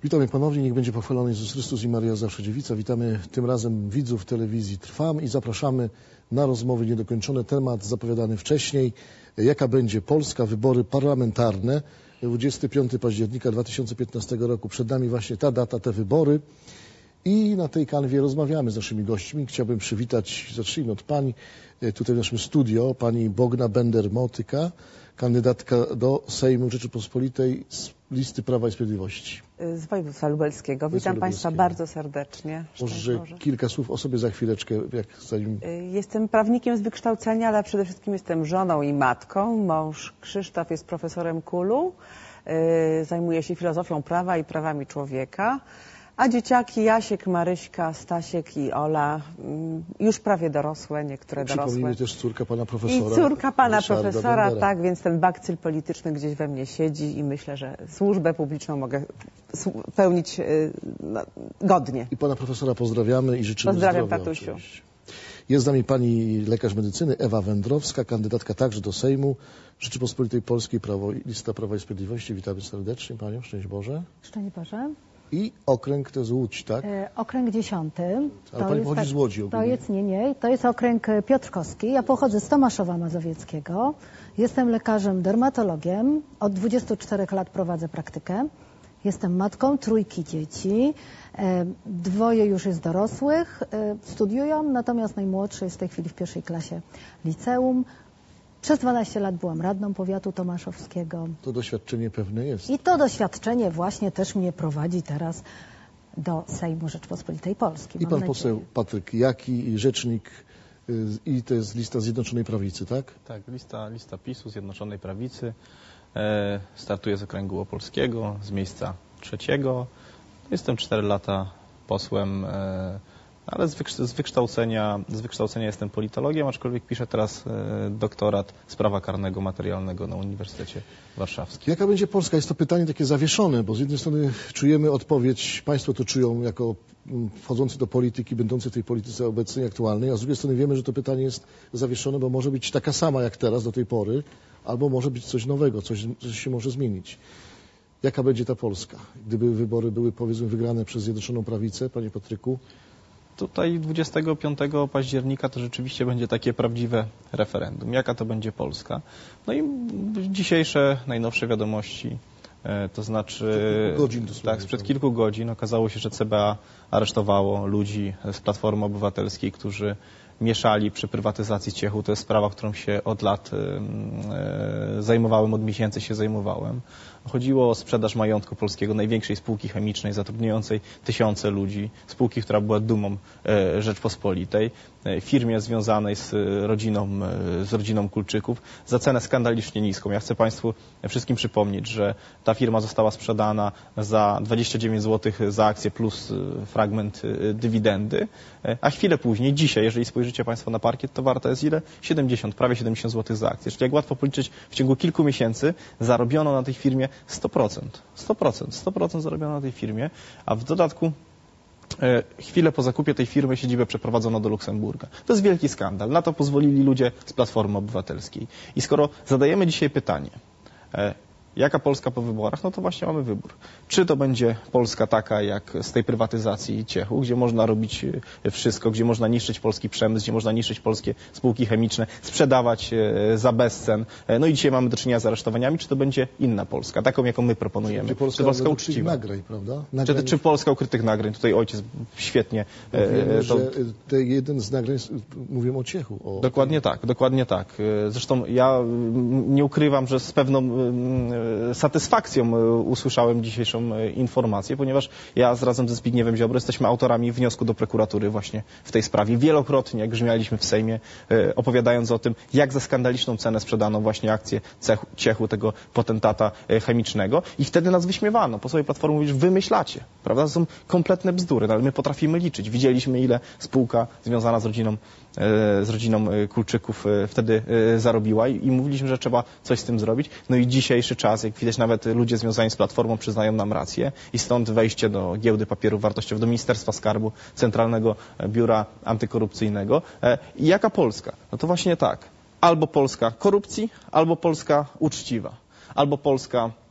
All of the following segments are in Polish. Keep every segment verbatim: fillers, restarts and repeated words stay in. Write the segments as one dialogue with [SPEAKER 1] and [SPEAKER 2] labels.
[SPEAKER 1] Witamy ponownie, niech będzie pochwalony Jezus Chrystus i Maria zawsze dziewica. Witamy tym razem widzów telewizji Trwam i zapraszamy na rozmowy niedokończone. Temat zapowiadany wcześniej. Jaka będzie Polska? Wybory parlamentarne. dwudziestego piątego października dwa tysiące piętnastego roku. Przed nami właśnie ta data, te wybory. I na tej kanwie rozmawiamy z naszymi gośćmi. Chciałbym przywitać, zacznijmy od pani, tutaj w naszym studio, pani Bogna Bender-Motyka, kandydatka do Sejmu Rzeczypospolitej z listy Prawa i Sprawiedliwości.
[SPEAKER 2] Z województwa lubelskiego. Witam Państwa bardzo serdecznie.
[SPEAKER 1] Może kilka słów o sobie za chwileczkę. Jak zanim...
[SPEAKER 2] Jestem prawnikiem z wykształcenia, ale przede wszystkim jestem żoną i matką. Mąż Krzysztof jest profesorem KUL-u, zajmuje się filozofią prawa i prawami człowieka. A dzieciaki Jasiek, Maryśka, Stasiek i Ola już prawie dorosłe, niektóre dorosłe.
[SPEAKER 1] Przypomnijmy też córka pana profesora.
[SPEAKER 2] I córka pana
[SPEAKER 1] Ryszarda
[SPEAKER 2] profesora,
[SPEAKER 1] Bendera.
[SPEAKER 2] tak, więc ten bakcyl polityczny gdzieś we mnie siedzi i myślę, że służbę publiczną mogę pełnić no, godnie.
[SPEAKER 1] I pana profesora pozdrawiamy i życzymy
[SPEAKER 2] Pozdrawiam,
[SPEAKER 1] zdrowia.
[SPEAKER 2] tatusiu.
[SPEAKER 1] Oczywiście. Jest z nami pani lekarz medycyny Ewa Wędrowska, kandydatka także do Sejmu Rzeczypospolitej Polskiej, Prawo, lista Prawa i Sprawiedliwości. Witamy serdecznie panią, szczęść Boże.
[SPEAKER 3] Szczęść Boże.
[SPEAKER 1] I okręg to jest Łódź, tak?
[SPEAKER 3] E, okręg dziesiąty.
[SPEAKER 1] Ale
[SPEAKER 3] to
[SPEAKER 1] pani
[SPEAKER 3] jest
[SPEAKER 1] pochodzi
[SPEAKER 3] tak,
[SPEAKER 1] z Łodzi
[SPEAKER 3] To
[SPEAKER 1] ogólnie.
[SPEAKER 3] jest, nie, nie, to jest okręg piotrkowski. Ja pochodzę z Tomaszowa Mazowieckiego. Jestem lekarzem dermatologiem. Od dwudziestu czterech lat prowadzę praktykę. Jestem matką trójki dzieci. E, dwoje już jest dorosłych, e, studiują, natomiast najmłodszy jest w tej chwili w pierwszej klasie liceum. Przez dwanaście lat byłam radną powiatu tomaszowskiego.
[SPEAKER 1] To doświadczenie pewne jest.
[SPEAKER 3] I to doświadczenie właśnie też mnie prowadzi teraz do Sejmu Rzeczypospolitej Polskiej.
[SPEAKER 1] I
[SPEAKER 3] Mam
[SPEAKER 1] pan
[SPEAKER 3] nadzieję.
[SPEAKER 1] poseł Patryk Jaki, rzecznik, y, i to jest lista Zjednoczonej Prawicy, tak?
[SPEAKER 4] Tak, lista, lista PiSu, Zjednoczonej Prawicy. E, startuję z okręgu opolskiego, z miejsca trzeciego. Jestem cztery lata posłem, e, ale z, wykształcenia, z, wykształcenia, z wykształcenia jestem politologiem, aczkolwiek piszę teraz e, doktorat z prawa karnego materialnego na Uniwersytecie Warszawskim.
[SPEAKER 1] Jaka będzie Polska? Jest to pytanie takie zawieszone, bo z jednej strony czujemy odpowiedź, państwo to czują jako mm, wchodzący do polityki, będący w tej polityce obecnej, aktualnej, a z drugiej strony wiemy, że to pytanie jest zawieszone, bo może być taka sama jak teraz do tej pory, albo może być coś nowego, coś, coś się może zmienić. Jaka będzie ta Polska? Gdyby wybory były, powiedzmy, wygrane przez Zjednoczoną Prawicę, panie Patryku?
[SPEAKER 4] Tutaj dwudziestego piątego października to rzeczywiście będzie takie prawdziwe referendum. Jaka to będzie Polska? No i dzisiejsze, najnowsze wiadomości, e, to znaczy...
[SPEAKER 1] Sprzed kilku godzin dosłownie.
[SPEAKER 4] Tak, sprzed kilku godzin okazało się, że C B A aresztowało ludzi z Platformy Obywatelskiej, którzy mieszali przy prywatyzacji Ciechu. To jest sprawa, którą się od lat e, zajmowałem, od miesięcy się zajmowałem. Chodziło o sprzedaż majątku polskiego, największej spółki chemicznej, zatrudniającej tysiące ludzi, spółki, która była dumą e, Rzeczpospolitej, e, firmie związanej z rodziną, e, z rodziną Kulczyków, za cenę skandalicznie niską. Ja chcę Państwu wszystkim przypomnieć, że ta firma została sprzedana za dwadzieścia dziewięć złotych za akcję plus e, fragment e, dywidendy, e, a chwilę później, dzisiaj, jeżeli spojrzycie Państwo na parkiet, to warta jest ile? siedemdziesiąt, prawie siedemdziesiąt złotych za akcję. Czyli jak łatwo policzyć, w ciągu kilku miesięcy zarobiono na tej firmie sto procent. sto procent. sto procent zarobiono na tej firmie, a w dodatku e, chwilę po zakupie tej firmy siedzibę przeprowadzono do Luksemburga. To jest wielki skandal. Na to pozwolili ludzie z Platformy Obywatelskiej. I skoro zadajemy dzisiaj pytanie, e, jaka Polska po wyborach, no to właśnie mamy wybór. Czy to będzie Polska taka jak z tej prywatyzacji Ciechu, gdzie można robić wszystko, gdzie można niszczyć polski przemysł, gdzie można niszczyć polskie spółki chemiczne, sprzedawać za bezcen. No i dzisiaj mamy do czynienia z aresztowaniami. Czy to będzie inna Polska, taką jaką my proponujemy?
[SPEAKER 1] Czy Polska,
[SPEAKER 4] czy Polska
[SPEAKER 1] ukrytych
[SPEAKER 4] uczciwa?
[SPEAKER 1] nagrań, prawda?
[SPEAKER 4] Nagrań... Czy, czy Polska ukrytych nagrań? Tutaj ojciec świetnie...
[SPEAKER 1] Bo wiemy,
[SPEAKER 4] to...
[SPEAKER 1] że te jeden z nagrań, mówię o Ciechu. O...
[SPEAKER 4] Dokładnie tak, dokładnie tak. Zresztą ja nie ukrywam, że z pewną satysfakcją usłyszałem dzisiejszą informację, ponieważ ja z razem ze Zbigniewem Ziobro jesteśmy autorami wniosku do prokuratury właśnie w tej sprawie. Wielokrotnie grzmialiśmy w Sejmie, e, opowiadając o tym, jak za skandaliczną cenę sprzedano właśnie akcję cechu, Ciechu, tego potentata e, chemicznego. I wtedy nas wyśmiewano. Posłowie Platformy mówili, że wymyślacie, prawda? To są kompletne bzdury, no, ale my potrafimy liczyć. Widzieliśmy, ile spółka związana z rodziną, e, z rodziną Kulczyków e, wtedy e, zarobiła i, i mówiliśmy, że trzeba coś z tym zrobić. No i dzisiejszy czas, jak widać, nawet ludzie związani z Platformą przyznają nam rację i stąd wejście do Giełdy Papierów Wartościowych, do Ministerstwa Skarbu, Centralnego Biura Antykorupcyjnego. I jaka Polska? No to właśnie tak. Albo Polska korupcji, albo Polska uczciwa. Albo Polska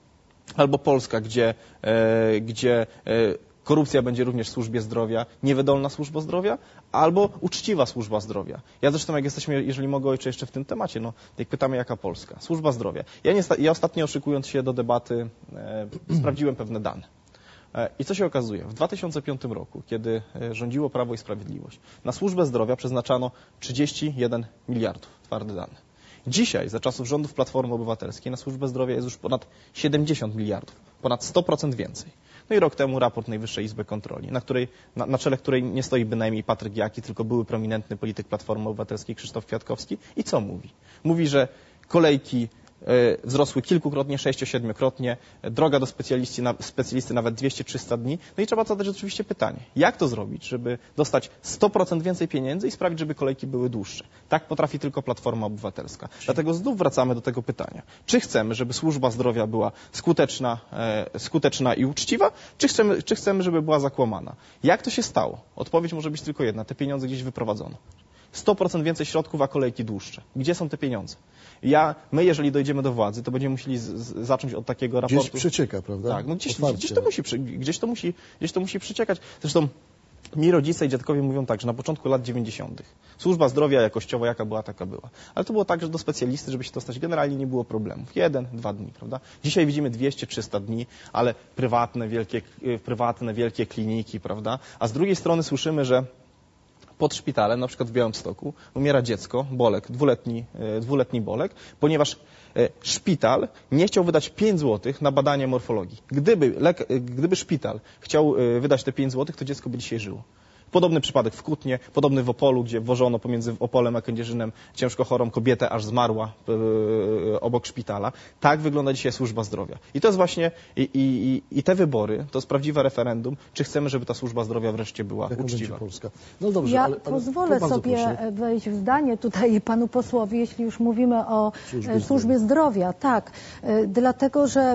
[SPEAKER 4] albo Polska, gdzie, e, gdzie e, korupcja będzie również w służbie zdrowia, niewydolna służba zdrowia, albo uczciwa służba zdrowia. Ja zresztą, jak jesteśmy, jeżeli mogę ojcze jeszcze w tym temacie, no, jak pytamy, jaka Polska? Służba zdrowia. Ja, nie, ja ostatnio, szykując się do debaty, e, sprawdziłem pewne dane. E, I co się okazuje? W dwa tysiące piątym roku, kiedy rządziło Prawo i Sprawiedliwość, na służbę zdrowia przeznaczano trzydzieści jeden miliardów, twarde dane. Dzisiaj, za czasów rządów Platformy Obywatelskiej, na służbę zdrowia jest już ponad siedemdziesiąt miliardów, ponad sto procent więcej. No i rok temu raport Najwyższej Izby Kontroli, na, której, na, na czele której nie stoi bynajmniej Patryk Jaki, tylko były prominentny polityk Platformy Obywatelskiej Krzysztof Kwiatkowski. I co mówi? Mówi, że kolejki wzrosły kilkukrotnie, sześcio siedmiokrotnie, droga do specjalisty, specjalisty nawet dwieście trzysta dni. No i trzeba zadać oczywiście pytanie, jak to zrobić, żeby dostać sto procent więcej pieniędzy i sprawić, żeby kolejki były dłuższe. Tak potrafi tylko Platforma Obywatelska. Dlatego znów wracamy do tego pytania. Czy chcemy, żeby służba zdrowia była skuteczna, e, skuteczna i uczciwa, czy chcemy, czy chcemy, żeby była zakłamana? Jak to się stało? Odpowiedź może być tylko jedna. Te pieniądze gdzieś wyprowadzono. sto procent więcej środków, a kolejki dłuższe. Gdzie są te pieniądze? Ja, my, jeżeli dojdziemy do władzy, to będziemy musieli z, z, zacząć od takiego raportu.
[SPEAKER 1] Gdzieś przecieka, prawda?
[SPEAKER 4] Tak, no gdzieś, gdzieś, to musi, gdzieś, to musi, gdzieś to musi przeciekać. Zresztą mi rodzice i dziadkowie mówią tak, że na początku lat dziewięćdziesiątych służba zdrowia jakościowa jaka była, taka była. Ale to było tak, że do specjalisty, żeby się dostać, generalnie nie było problemów. Jeden, dwa dni, prawda? Dzisiaj widzimy dwieście trzysta dni, ale prywatne wielkie, prywatne, wielkie kliniki, prawda? A z drugiej strony słyszymy, że pod szpitalem, na przykład w Białymstoku, umiera dziecko, Bolek, dwuletni, dwuletni Bolek, ponieważ szpital nie chciał wydać pięć złotych na badanie morfologii. Gdyby, gdyby szpital chciał wydać te pięć złotych, to dziecko by dzisiaj żyło. Podobny przypadek w Kutnie, podobny w Opolu, gdzie wożono pomiędzy Opolem a Kędzierzynem ciężko chorą kobietę, aż zmarła yy, obok szpitala. Tak wygląda dzisiaj służba zdrowia. I to jest właśnie, i, i, i te wybory, to jest prawdziwe referendum, czy chcemy, żeby ta służba zdrowia wreszcie była
[SPEAKER 1] Jaką
[SPEAKER 4] uczciwa.
[SPEAKER 1] Polska. No dobrze,
[SPEAKER 3] ja
[SPEAKER 1] ale, ale
[SPEAKER 3] pozwolę sobie
[SPEAKER 1] proszę.
[SPEAKER 3] wejść w zdanie tutaj panu posłowi, jeśli już mówimy o
[SPEAKER 1] służbie,
[SPEAKER 3] służbie zdrowia. Tak, dlatego, że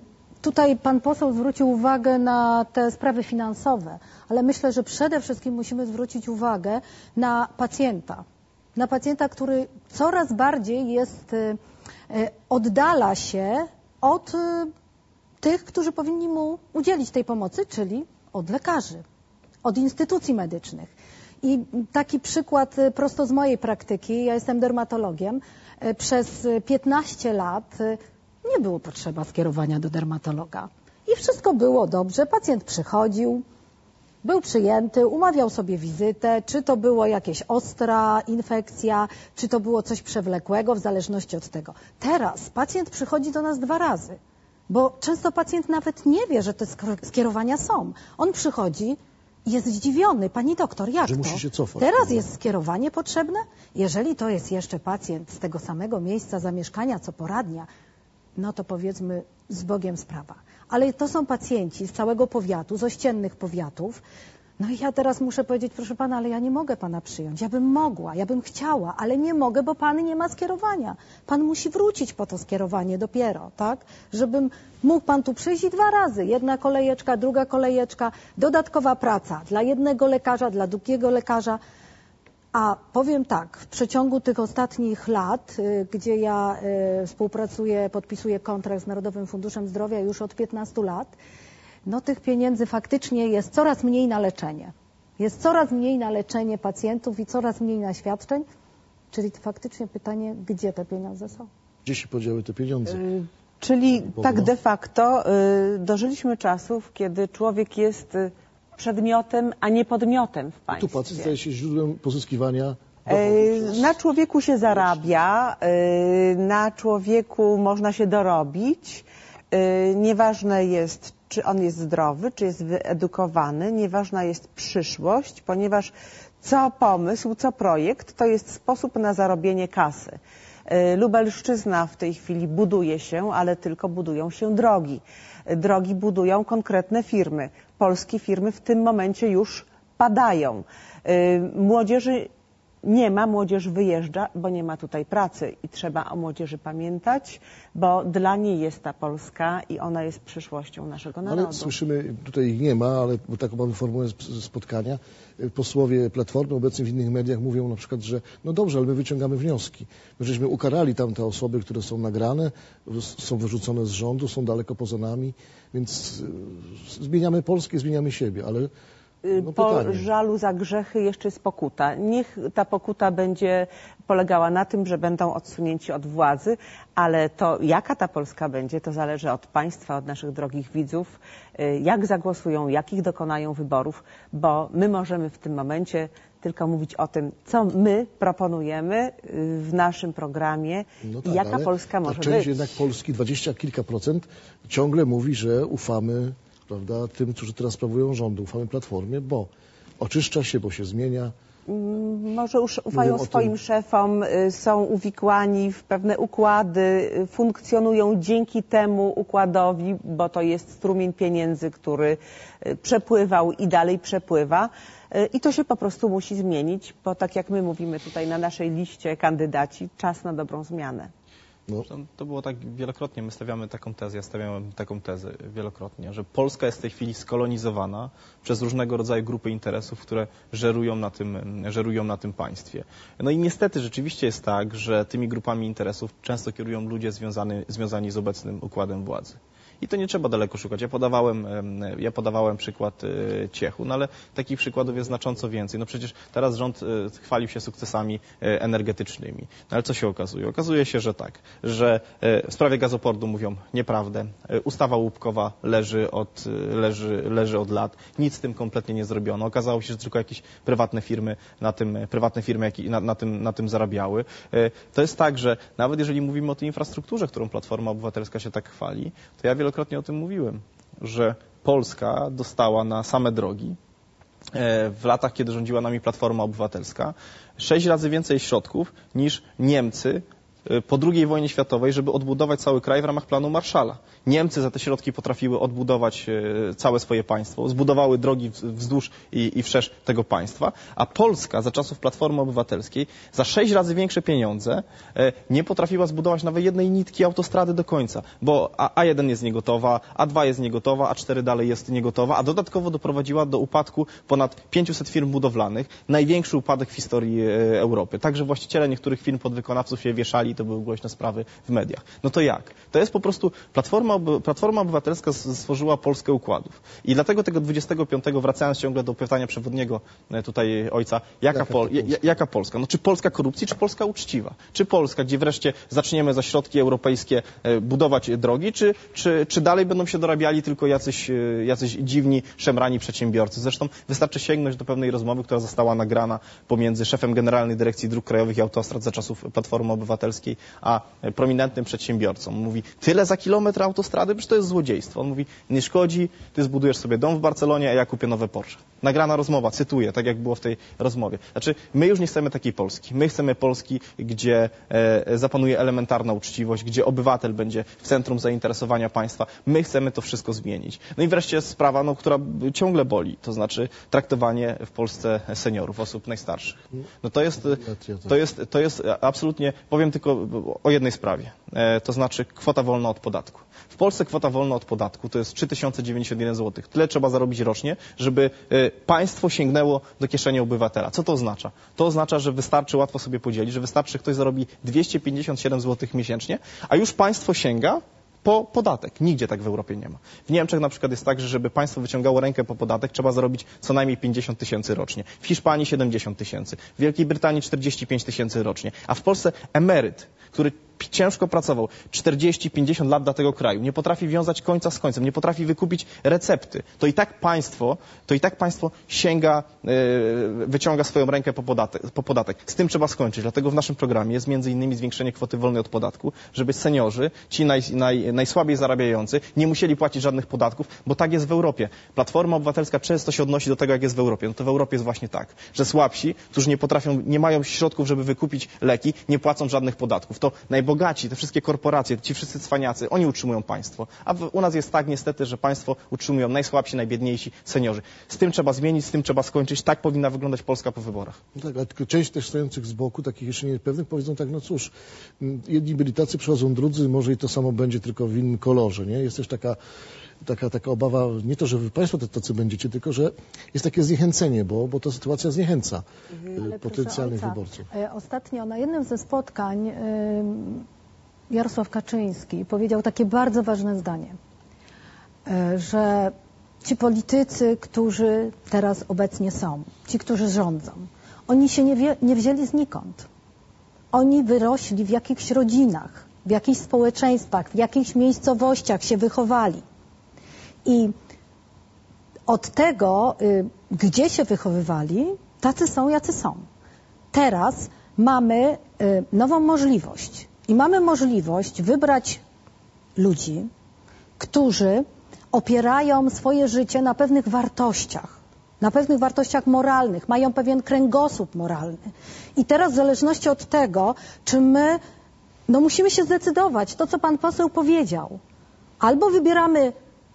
[SPEAKER 3] tutaj pan poseł zwrócił uwagę na te sprawy finansowe, ale myślę, że przede wszystkim musimy zwrócić uwagę na pacjenta. Na pacjenta, który coraz bardziej jest, oddala się od tych, którzy powinni mu udzielić tej pomocy, czyli od lekarzy, od instytucji medycznych. I taki przykład prosto z mojej praktyki, ja jestem dermatologiem, przez piętnaście lat nie było potrzeba skierowania do dermatologa. I wszystko było dobrze, pacjent przychodził, był przyjęty, umawiał sobie wizytę, czy to było jakieś ostra infekcja, czy to było coś przewlekłego, w zależności od tego. Teraz pacjent przychodzi do nas dwa razy, bo często pacjent nawet nie wie, że te skierowania są. On przychodzi i jest zdziwiony. Pani doktor, jak
[SPEAKER 1] że
[SPEAKER 3] to?
[SPEAKER 1] musi się cofać.
[SPEAKER 3] Teraz jest skierowanie potrzebne? Jeżeli to jest jeszcze pacjent z tego samego miejsca zamieszkania, co poradnia, no to powiedzmy z Bogiem sprawa. Ale to są pacjenci z całego powiatu, z ościennych powiatów. No i ja teraz muszę powiedzieć, proszę pana, ale ja nie mogę pana przyjąć. Ja bym mogła, ja bym chciała, ale nie mogę, bo pan nie ma skierowania. Pan musi wrócić po to skierowanie dopiero, tak? Żebym mógł pan tu przyjść i dwa razy. Jedna kolejeczka, druga kolejeczka, dodatkowa praca dla jednego lekarza, dla drugiego lekarza. A powiem tak, w przeciągu tych ostatnich lat, y, gdzie ja y, współpracuję, podpisuję kontrakt z Narodowym Funduszem Zdrowia już od piętnastu lat, no tych pieniędzy faktycznie jest coraz mniej na leczenie. Jest coraz mniej na leczenie pacjentów i coraz mniej na świadczeń, czyli faktycznie pytanie, gdzie te pieniądze są?
[SPEAKER 1] Gdzie się podziały te pieniądze?
[SPEAKER 2] Y, czyli tak de facto y, dożyliśmy czasów, kiedy człowiek jest y, przedmiotem, a nie podmiotem w państwie.
[SPEAKER 1] Tu pacjent staje się źródłem pozyskiwania
[SPEAKER 2] dochodów. Na człowieku się zarabia, na człowieku można się dorobić. Nieważne jest, czy on jest zdrowy, czy jest wyedukowany, nieważna jest przyszłość, ponieważ co pomysł, co projekt, to jest sposób na zarobienie kasy. Lubelszczyzna w tej chwili buduje się, ale tylko budują się drogi. Drogi budują konkretne firmy. Polskie firmy w tym momencie już padają. Młodzieży nie ma, młodzież wyjeżdża, bo nie ma tutaj pracy i trzeba o młodzieży pamiętać, bo dla niej jest ta Polska i ona jest przyszłością naszego narodu.
[SPEAKER 1] Ale słyszymy, tutaj ich nie ma, ale bo taką mamy formułę spotkania, posłowie Platformy obecnie w innych mediach mówią na przykład, że no dobrze, ale my wyciągamy wnioski. My żeśmy ukarali tam te osoby, które są nagrane, są wyrzucone z rządu, są daleko poza nami, więc zmieniamy Polskę, zmieniamy siebie, ale no
[SPEAKER 2] po
[SPEAKER 1] pytanie.
[SPEAKER 2] żalu za grzechy jeszcze jest pokuta. Niech ta pokuta będzie polegała na tym, że będą odsunięci od władzy, ale to jaka ta Polska będzie, to zależy od państwa, od naszych drogich widzów, jak zagłosują, jakich dokonają wyborów, bo my możemy w tym momencie tylko mówić o tym, co my proponujemy w naszym programie
[SPEAKER 1] No tak,
[SPEAKER 2] i jaka
[SPEAKER 1] ale
[SPEAKER 2] Polska może
[SPEAKER 1] ta część
[SPEAKER 2] być.
[SPEAKER 1] jednak Polski, dwadzieścia kilka procent, ciągle mówi, że ufamy, prawda, tym, którzy teraz sprawują rządy, ufamy Platformie, bo oczyszcza się, bo się zmienia.
[SPEAKER 2] Może już ufają
[SPEAKER 1] Mówią o
[SPEAKER 2] swoim
[SPEAKER 1] tym-
[SPEAKER 2] szefom, y, są uwikłani w pewne układy, y, funkcjonują dzięki temu układowi, bo to jest strumień pieniędzy, który y, przepływał i dalej przepływa. Y, I to się po prostu musi zmienić, bo tak jak my mówimy tutaj na naszej liście kandydaci, czas na dobrą zmianę.
[SPEAKER 1] No,
[SPEAKER 4] To, to było tak wielokrotnie, my stawiamy taką tezę, ja stawiałem taką tezę wielokrotnie, że Polska jest w tej chwili skolonizowana przez różnego rodzaju grupy interesów, które żerują na tym, żerują na tym państwie. No i niestety rzeczywiście jest tak, że tymi grupami interesów często kierują ludzie związany, związani z obecnym układem władzy. I to nie trzeba daleko szukać. Ja podawałem, ja podawałem przykład Ciechu, no ale takich przykładów jest znacząco więcej. No przecież teraz rząd chwalił się sukcesami energetycznymi. No ale co się okazuje? Okazuje się, że tak, że w sprawie gazoportu mówią nieprawdę. Ustawa łupkowa leży od, leży, leży od lat. Nic z tym kompletnie nie zrobiono. Okazało się, że tylko jakieś prywatne firmy na tym, prywatne firmy na, na, tym, na tym zarabiały. To jest tak, że nawet jeżeli mówimy o tej infrastrukturze, którą Platforma Obywatelska się tak chwali, to ja wielokrotnie Wielokrotnie o tym mówiłem, że Polska dostała na same drogi w latach, kiedy rządziła nami Platforma Obywatelska, sześć razy więcej środków niż Niemcy po drugiej wojnie światowej, żeby odbudować cały kraj w ramach planu Marshalla. Niemcy za te środki potrafiły odbudować całe swoje państwo, zbudowały drogi wzdłuż i, i wszerz tego państwa, a Polska za czasów Platformy Obywatelskiej za sześć razy większe pieniądze nie potrafiła zbudować nawet jednej nitki autostrady do końca, bo A jeden jest niegotowa, A dwa jest niegotowa, A cztery dalej jest niegotowa, a dodatkowo doprowadziła do upadku ponad pięciuset firm budowlanych, największy upadek w historii Europy. Także właściciele niektórych firm podwykonawców się wieszali, to były głośne sprawy w mediach. No to jak? To jest po prostu Platforma, Platforma Obywatelska stworzyła Polskę układów. I dlatego tego dwudziestego piątego, wracając ciągle do pytania przewodniego tutaj ojca, jaka,
[SPEAKER 1] jaka,
[SPEAKER 4] Pol,
[SPEAKER 1] Polska?
[SPEAKER 4] jaka Polska? No czy Polska korupcji, czy Polska uczciwa? Czy Polska, gdzie wreszcie zaczniemy za środki europejskie budować drogi, czy, czy, czy dalej będą się dorabiali tylko jacyś, jacyś dziwni, szemrani przedsiębiorcy? Zresztą wystarczy sięgnąć do pewnej rozmowy, która została nagrana pomiędzy szefem Generalnej Dyrekcji Dróg Krajowych i Autostrad za czasów Platformy Obywatelskiej, a prominentnym przedsiębiorcą. Mówi, tyle za kilometr autostrady, przecież to jest złodziejstwo. On mówi, nie szkodzi, ty zbudujesz sobie dom w Barcelonie, a ja kupię nowe Porsche. Nagrana rozmowa, cytuję, tak jak było w tej rozmowie. Znaczy, my już nie chcemy takiej Polski. My chcemy Polski, gdzie e, zapanuje elementarna uczciwość, gdzie obywatel będzie w centrum zainteresowania państwa. My chcemy to wszystko zmienić. No i wreszcie sprawa, no, która ciągle boli, to znaczy traktowanie w Polsce seniorów, osób najstarszych. No to jest, to jest, to jest absolutnie, powiem tylko o jednej sprawie, e, to znaczy kwota wolna od podatku. W Polsce kwota wolna od podatku to jest trzy tysiące dziewięćdziesiąt jeden złotych. Tyle trzeba zarobić rocznie, żeby e, państwo sięgnęło do kieszeni obywatela. Co to oznacza? To oznacza, że wystarczy łatwo sobie podzielić, że wystarczy, że ktoś zarobi dwieście pięćdziesiąt siedem złotych miesięcznie, a już państwo sięga po podatek. Nigdzie tak w Europie nie ma. W Niemczech na przykład jest tak, że żeby państwo wyciągało rękę po podatek, trzeba zarobić co najmniej pięćdziesiąt tysięcy rocznie. W Hiszpanii siedemdziesiąt tysięcy. W Wielkiej Brytanii czterdzieści pięć tysięcy rocznie. A w Polsce emeryt, który ciężko pracował, czterdzieści pięćdziesiąt lat dla tego kraju, nie potrafi wiązać końca z końcem, nie potrafi wykupić recepty, to i tak państwo, to i tak państwo sięga, yy, wyciąga swoją rękę po podatek, po podatek. Z tym trzeba skończyć. Dlatego w naszym programie jest między innymi zwiększenie kwoty wolnej od podatku, żeby seniorzy, ci naj, naj, najsłabiej zarabiający, nie musieli płacić żadnych podatków, bo tak jest w Europie. Platforma Obywatelska często się odnosi do tego, jak jest w Europie. No to w Europie jest właśnie tak, że słabsi, którzy nie potrafią, nie mają środków, żeby wykupić leki, nie płacą żadnych podatków. To najbardziej bogaci, te wszystkie korporacje, ci wszyscy cwaniacy, oni utrzymują państwo. A w, u nas jest tak niestety, że państwo utrzymują najsłabsi, najbiedniejsi, seniorzy. Z tym trzeba zmienić, z tym trzeba skończyć. Tak powinna wyglądać Polska po wyborach.
[SPEAKER 1] No tak, a tylko część też stojących z boku, takich jeszcze niepewnych, powiedzą tak, no cóż, jedni byli tacy, przychodzą drudzy, może i to samo będzie, tylko w innym kolorze, nie? Jest też taka Taka, taka obawa, nie to, że wy państwo tacy będziecie, tylko że jest takie zniechęcenie, bo, bo ta sytuacja zniechęca mhm. potencjalnych
[SPEAKER 3] ojca,
[SPEAKER 1] wyborców.
[SPEAKER 3] Ostatnio na jednym ze spotkań Jarosław Kaczyński powiedział takie bardzo ważne zdanie, że ci politycy, którzy teraz obecnie są, ci, którzy rządzą, oni się nie, wie, nie wzięli znikąd. Oni wyrośli w jakichś rodzinach, w jakichś społeczeństwach, w jakichś miejscowościach się wychowali. I od tego, y, gdzie się wychowywali, tacy są, jacy są. Teraz mamy y, nową możliwość. I mamy możliwość wybrać ludzi, którzy opierają swoje życie na pewnych wartościach, na pewnych wartościach moralnych, mają pewien kręgosłup moralny. I teraz w zależności od tego, czy my, no musimy się zdecydować, to co pan poseł powiedział. Albo wybieramy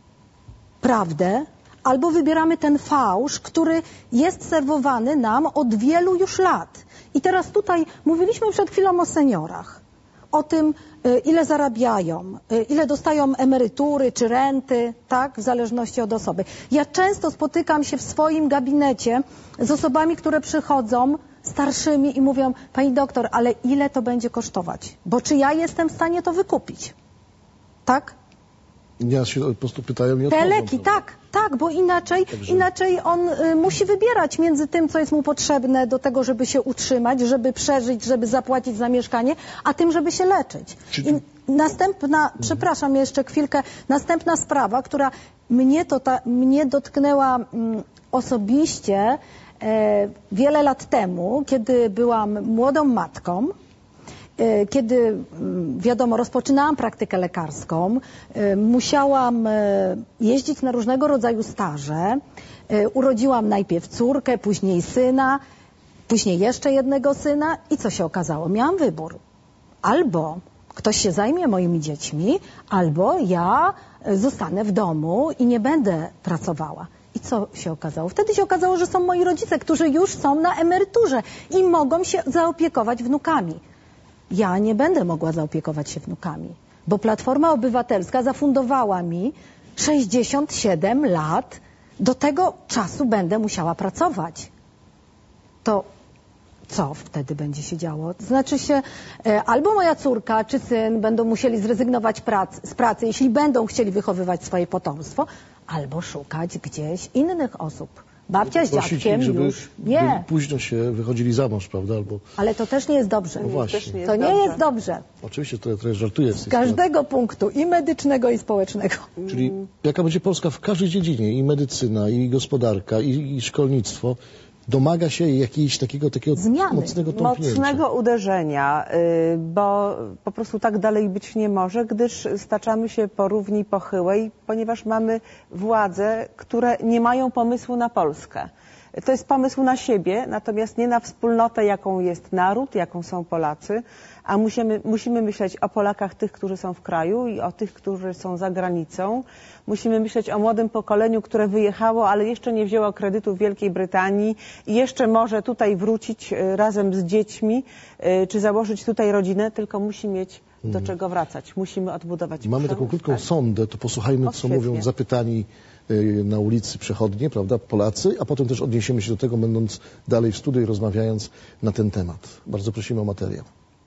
[SPEAKER 3] prawdę, albo wybieramy ten fałsz, który jest serwowany nam od wielu już lat. I teraz tutaj mówiliśmy przed chwilą o seniorach, o tym, ile zarabiają, ile dostają emerytury czy renty, tak, w zależności od osoby. Ja często spotykam się w swoim gabinecie z osobami, które przychodzą starszymi i mówią, pani doktor, ale ile to będzie kosztować? Bo czy ja jestem w stanie to wykupić? Tak?
[SPEAKER 1] Ja się po prostu pytają i
[SPEAKER 3] Te
[SPEAKER 1] odpowiedzą,
[SPEAKER 3] leki, tak, tak, bo inaczej,
[SPEAKER 1] Także...
[SPEAKER 3] inaczej on y, musi wybierać między tym, co jest mu potrzebne do tego, żeby się utrzymać, żeby przeżyć, żeby zapłacić za mieszkanie, a tym, żeby się leczyć.
[SPEAKER 1] Czyli...
[SPEAKER 3] I następna, mhm. przepraszam jeszcze chwilkę, następna sprawa, która mnie, to ta, mnie dotknęła mm, osobiście e, wiele lat temu, kiedy byłam młodą matką, kiedy, wiadomo, rozpoczynałam praktykę lekarską, musiałam jeździć na różnego rodzaju staże. Urodziłam najpierw córkę, później syna, później jeszcze jednego syna i co się okazało? Miałam wybór. Albo ktoś się zajmie moimi dziećmi, albo ja zostanę w domu i nie będę pracowała. I co się okazało? Wtedy się okazało, że są moi rodzice, którzy już są na emeryturze i mogą się zaopiekować wnukami. Ja nie będę mogła zaopiekować się wnukami, bo Platforma Obywatelska zafundowała mi sześćdziesiąt siedem lat, do tego czasu będę musiała pracować. To co wtedy będzie się działo? To znaczy się, albo moja córka czy syn będą musieli zrezygnować prac, z pracy, jeśli będą chcieli wychowywać swoje potomstwo, albo szukać gdzieś innych osób. Babcia z dziadkiem
[SPEAKER 1] żeby
[SPEAKER 3] już nie.
[SPEAKER 1] Późno się wychodzili za mąż, prawda? Albo...
[SPEAKER 3] Ale to też nie jest dobrze.
[SPEAKER 1] No właśnie.
[SPEAKER 2] Nie
[SPEAKER 3] to nie
[SPEAKER 2] dobrze.
[SPEAKER 3] jest dobrze.
[SPEAKER 1] Oczywiście, to trochę żartuję. Z
[SPEAKER 3] Z każdego punktu, i medycznego, i społecznego.
[SPEAKER 1] Czyli jaka będzie Polska w każdej dziedzinie, i medycyna, i gospodarka, i, i szkolnictwo, domaga się jakiejś takiego, takiego
[SPEAKER 3] Zmiany.
[SPEAKER 1] mocnego tąpnięcia.
[SPEAKER 2] Mocnego uderzenia, bo po prostu tak dalej być nie może, gdyż staczamy się po równi pochyłej, ponieważ mamy władze, które nie mają pomysłu na Polskę. To jest pomysł na siebie, natomiast nie na wspólnotę, jaką jest naród, jaką są Polacy, a musimy, musimy myśleć o Polakach, tych, którzy są w kraju, i o tych, którzy są za granicą. Musimy myśleć o młodym pokoleniu, które wyjechało, ale jeszcze nie wzięło kredytu w Wielkiej Brytanii i jeszcze może tutaj wrócić razem z dziećmi, czy założyć tutaj rodzinę, tylko musi mieć do czego wracać. Musimy odbudować.
[SPEAKER 1] Mamy taką krótką sondę, to posłuchajmy,
[SPEAKER 2] O,
[SPEAKER 1] co
[SPEAKER 2] świetnie.
[SPEAKER 1] mówią zapytani na ulicy przechodnie, prawda, Polacy, a potem też odniesiemy się do tego, będąc dalej w studiu i rozmawiając na ten temat. Bardzo prosimy o materiał.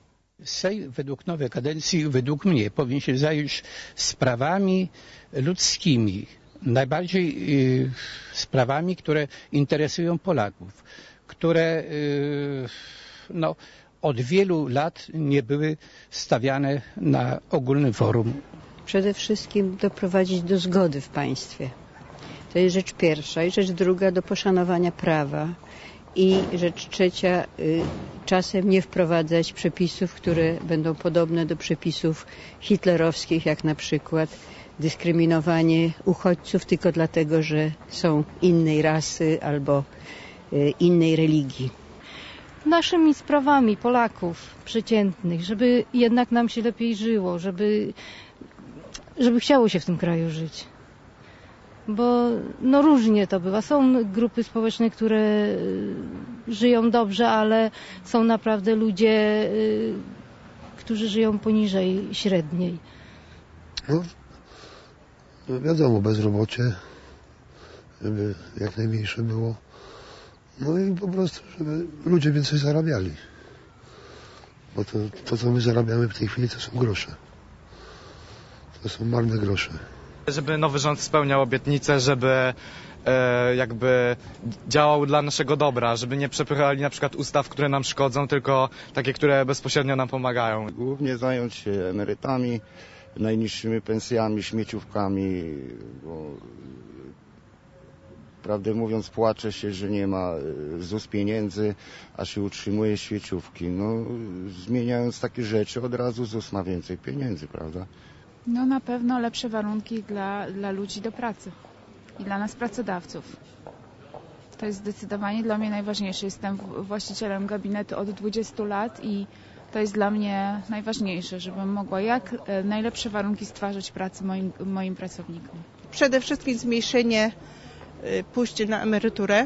[SPEAKER 5] Sejm według nowej kadencji, według mnie, powinien się zająć sprawami ludzkimi, najbardziej y, sprawami, które interesują Polaków, które y, no, od wielu lat nie były stawiane na ogólnym forum.
[SPEAKER 6] Przede wszystkim doprowadzić do zgody w państwie. To jest rzecz pierwsza. I rzecz druga, do poszanowania prawa. I rzecz trzecia, y, czasem nie wprowadzać przepisów, które będą podobne do przepisów hitlerowskich, jak na przykład dyskryminowanie uchodźców tylko dlatego, że są innej rasy albo y, innej religii.
[SPEAKER 7] naszymi sprawami Polaków przeciętnych, żeby jednak nam się lepiej żyło, żeby, żeby chciało się w tym kraju żyć. Bo no różnie to bywa. Są grupy społeczne, które żyją dobrze, ale są naprawdę ludzie, którzy żyją poniżej średniej.
[SPEAKER 8] No, wiadomo, bezrobocie, żeby jak najmniejsze było. No i po prostu, żeby ludzie więcej zarabiali. Bo to, to co my zarabiamy w tej chwili, to są grosze. To są marne grosze.
[SPEAKER 9] Żeby nowy rząd spełniał obietnice, żeby e, jakby działał dla naszego dobra, żeby nie przepychali na przykład ustaw, które nam szkodzą, tylko takie, które bezpośrednio nam pomagają.
[SPEAKER 10] Głównie zająć się emerytami, najniższymi pensjami, śmieciówkami, bo prawdę mówiąc płacze się, że nie ma Z U S pieniędzy, a się utrzymuje śmieciówki. No, zmieniając takie rzeczy, od razu Z U S ma więcej pieniędzy, prawda?
[SPEAKER 11] No na pewno lepsze warunki dla, dla ludzi do pracy i dla nas pracodawców. To jest zdecydowanie dla mnie najważniejsze. Jestem właścicielem gabinetu od dwudziestu lat i to jest dla mnie najważniejsze, żebym mogła jak najlepsze warunki stwarzać pracy moim, moim pracownikom.
[SPEAKER 12] Przede wszystkim zmniejszenie pójście na emeryturę,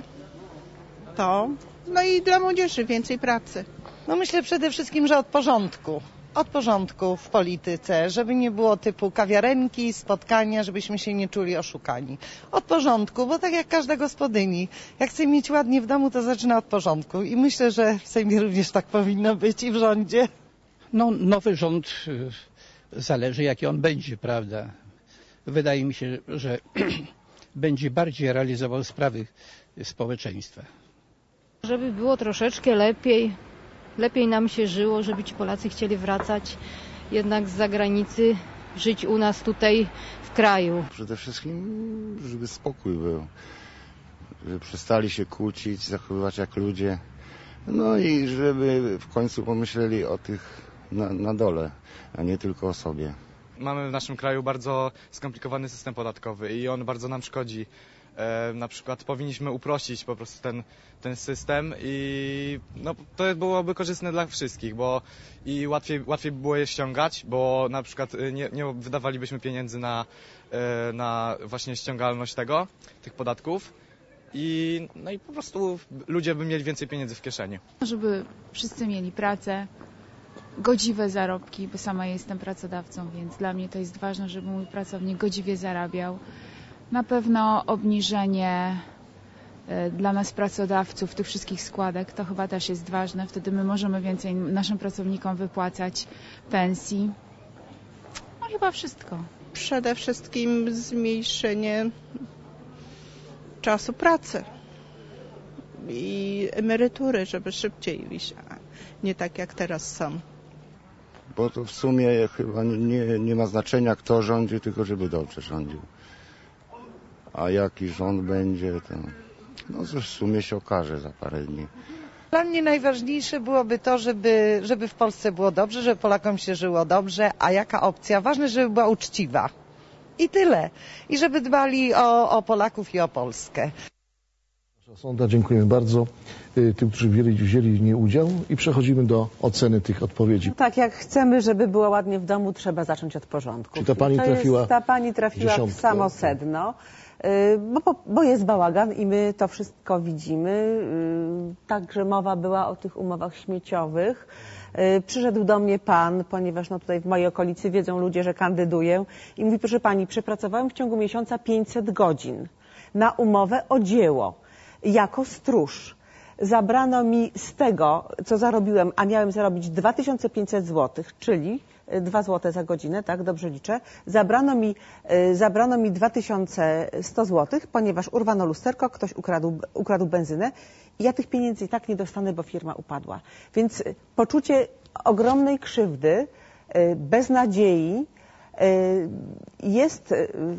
[SPEAKER 12] to, no i dla młodzieży więcej pracy.
[SPEAKER 13] No myślę przede wszystkim, że od porządku. Od porządku w polityce, żeby nie było typu kawiarenki, spotkania, żebyśmy się nie czuli oszukani. Od porządku, bo tak jak każda gospodyni, jak chce mieć ładnie w domu, to zaczyna od porządku. I myślę, że w Sejmie również tak powinno być i w rządzie.
[SPEAKER 5] No, nowy rząd zależy, jaki on będzie, prawda? Wydaje mi się, że będzie bardziej realizował sprawy społeczeństwa.
[SPEAKER 7] Żeby było troszeczkę lepiej, lepiej nam się żyło, żeby ci Polacy chcieli wracać jednak z zagranicy, żyć u nas tutaj w kraju.
[SPEAKER 10] Przede wszystkim, żeby spokój był, żeby przestali się kłócić, zachowywać jak ludzie, no i żeby w końcu pomyśleli o tych na, na dole, a nie tylko o sobie.
[SPEAKER 9] Mamy w naszym kraju bardzo skomplikowany system podatkowy i on bardzo nam szkodzi. E, na przykład powinniśmy uprościć po prostu ten, ten system i no, to byłoby korzystne dla wszystkich, bo i łatwiej, łatwiej by było je ściągać, bo na przykład nie, nie wydawalibyśmy pieniędzy na, e, na właśnie ściągalność tego, tych podatków i, no i po prostu ludzie by mieli więcej pieniędzy w kieszeni.
[SPEAKER 11] Żeby wszyscy mieli pracę, godziwe zarobki, bo sama jestem pracodawcą, więc dla mnie to jest ważne, żeby mój pracownik godziwie zarabiał. Na pewno obniżenie dla nas pracodawców tych wszystkich składek, to chyba też jest ważne. Wtedy my możemy więcej naszym pracownikom wypłacać pensji. No chyba wszystko.
[SPEAKER 12] Przede wszystkim zmniejszenie czasu pracy i emerytury, żeby szybciej iść, a nie tak jak teraz są.
[SPEAKER 10] Bo to w sumie chyba nie, nie ma znaczenia, kto rządzi, tylko żeby dobrze rządził. A jaki rząd będzie, to no, w sumie się okaże za parę dni.
[SPEAKER 13] Dla mnie najważniejsze byłoby to, żeby, żeby w Polsce było dobrze, żeby Polakom się żyło dobrze, a jaka opcja? Ważne, żeby była uczciwa. I tyle. I żeby dbali o, o Polaków i o Polskę.
[SPEAKER 1] Sonda, dziękujemy bardzo tym, którzy wzięli, wzięli w niej udział i przechodzimy do oceny tych odpowiedzi.
[SPEAKER 2] No tak, jak chcemy, żeby było ładnie w domu, trzeba zacząć od porządku.
[SPEAKER 1] Czy ta pani trafiła,
[SPEAKER 2] jest, ta pani trafiła w, w samo sedno, bo, bo jest bałagan i my to wszystko widzimy. Także mowa była o tych umowach śmieciowych. Przyszedł do mnie pan, ponieważ no tutaj w mojej okolicy wiedzą ludzie, że kandyduję i mówi, proszę pani, przepracowałem w ciągu miesiąca pięćset godzin na umowę o dzieło jako stróż. Zabrano mi z tego, co zarobiłem, a miałem zarobić dwa tysiące pięćset złotych, czyli dwa złote za godzinę, tak, dobrze liczę, zabrano mi, zabrano mi dwa tysiące sto złotych, ponieważ urwano lusterko, ktoś ukradł, ukradł benzynę i ja tych pieniędzy i tak nie dostanę, bo firma upadła. Więc poczucie ogromnej krzywdy, beznadziei, jest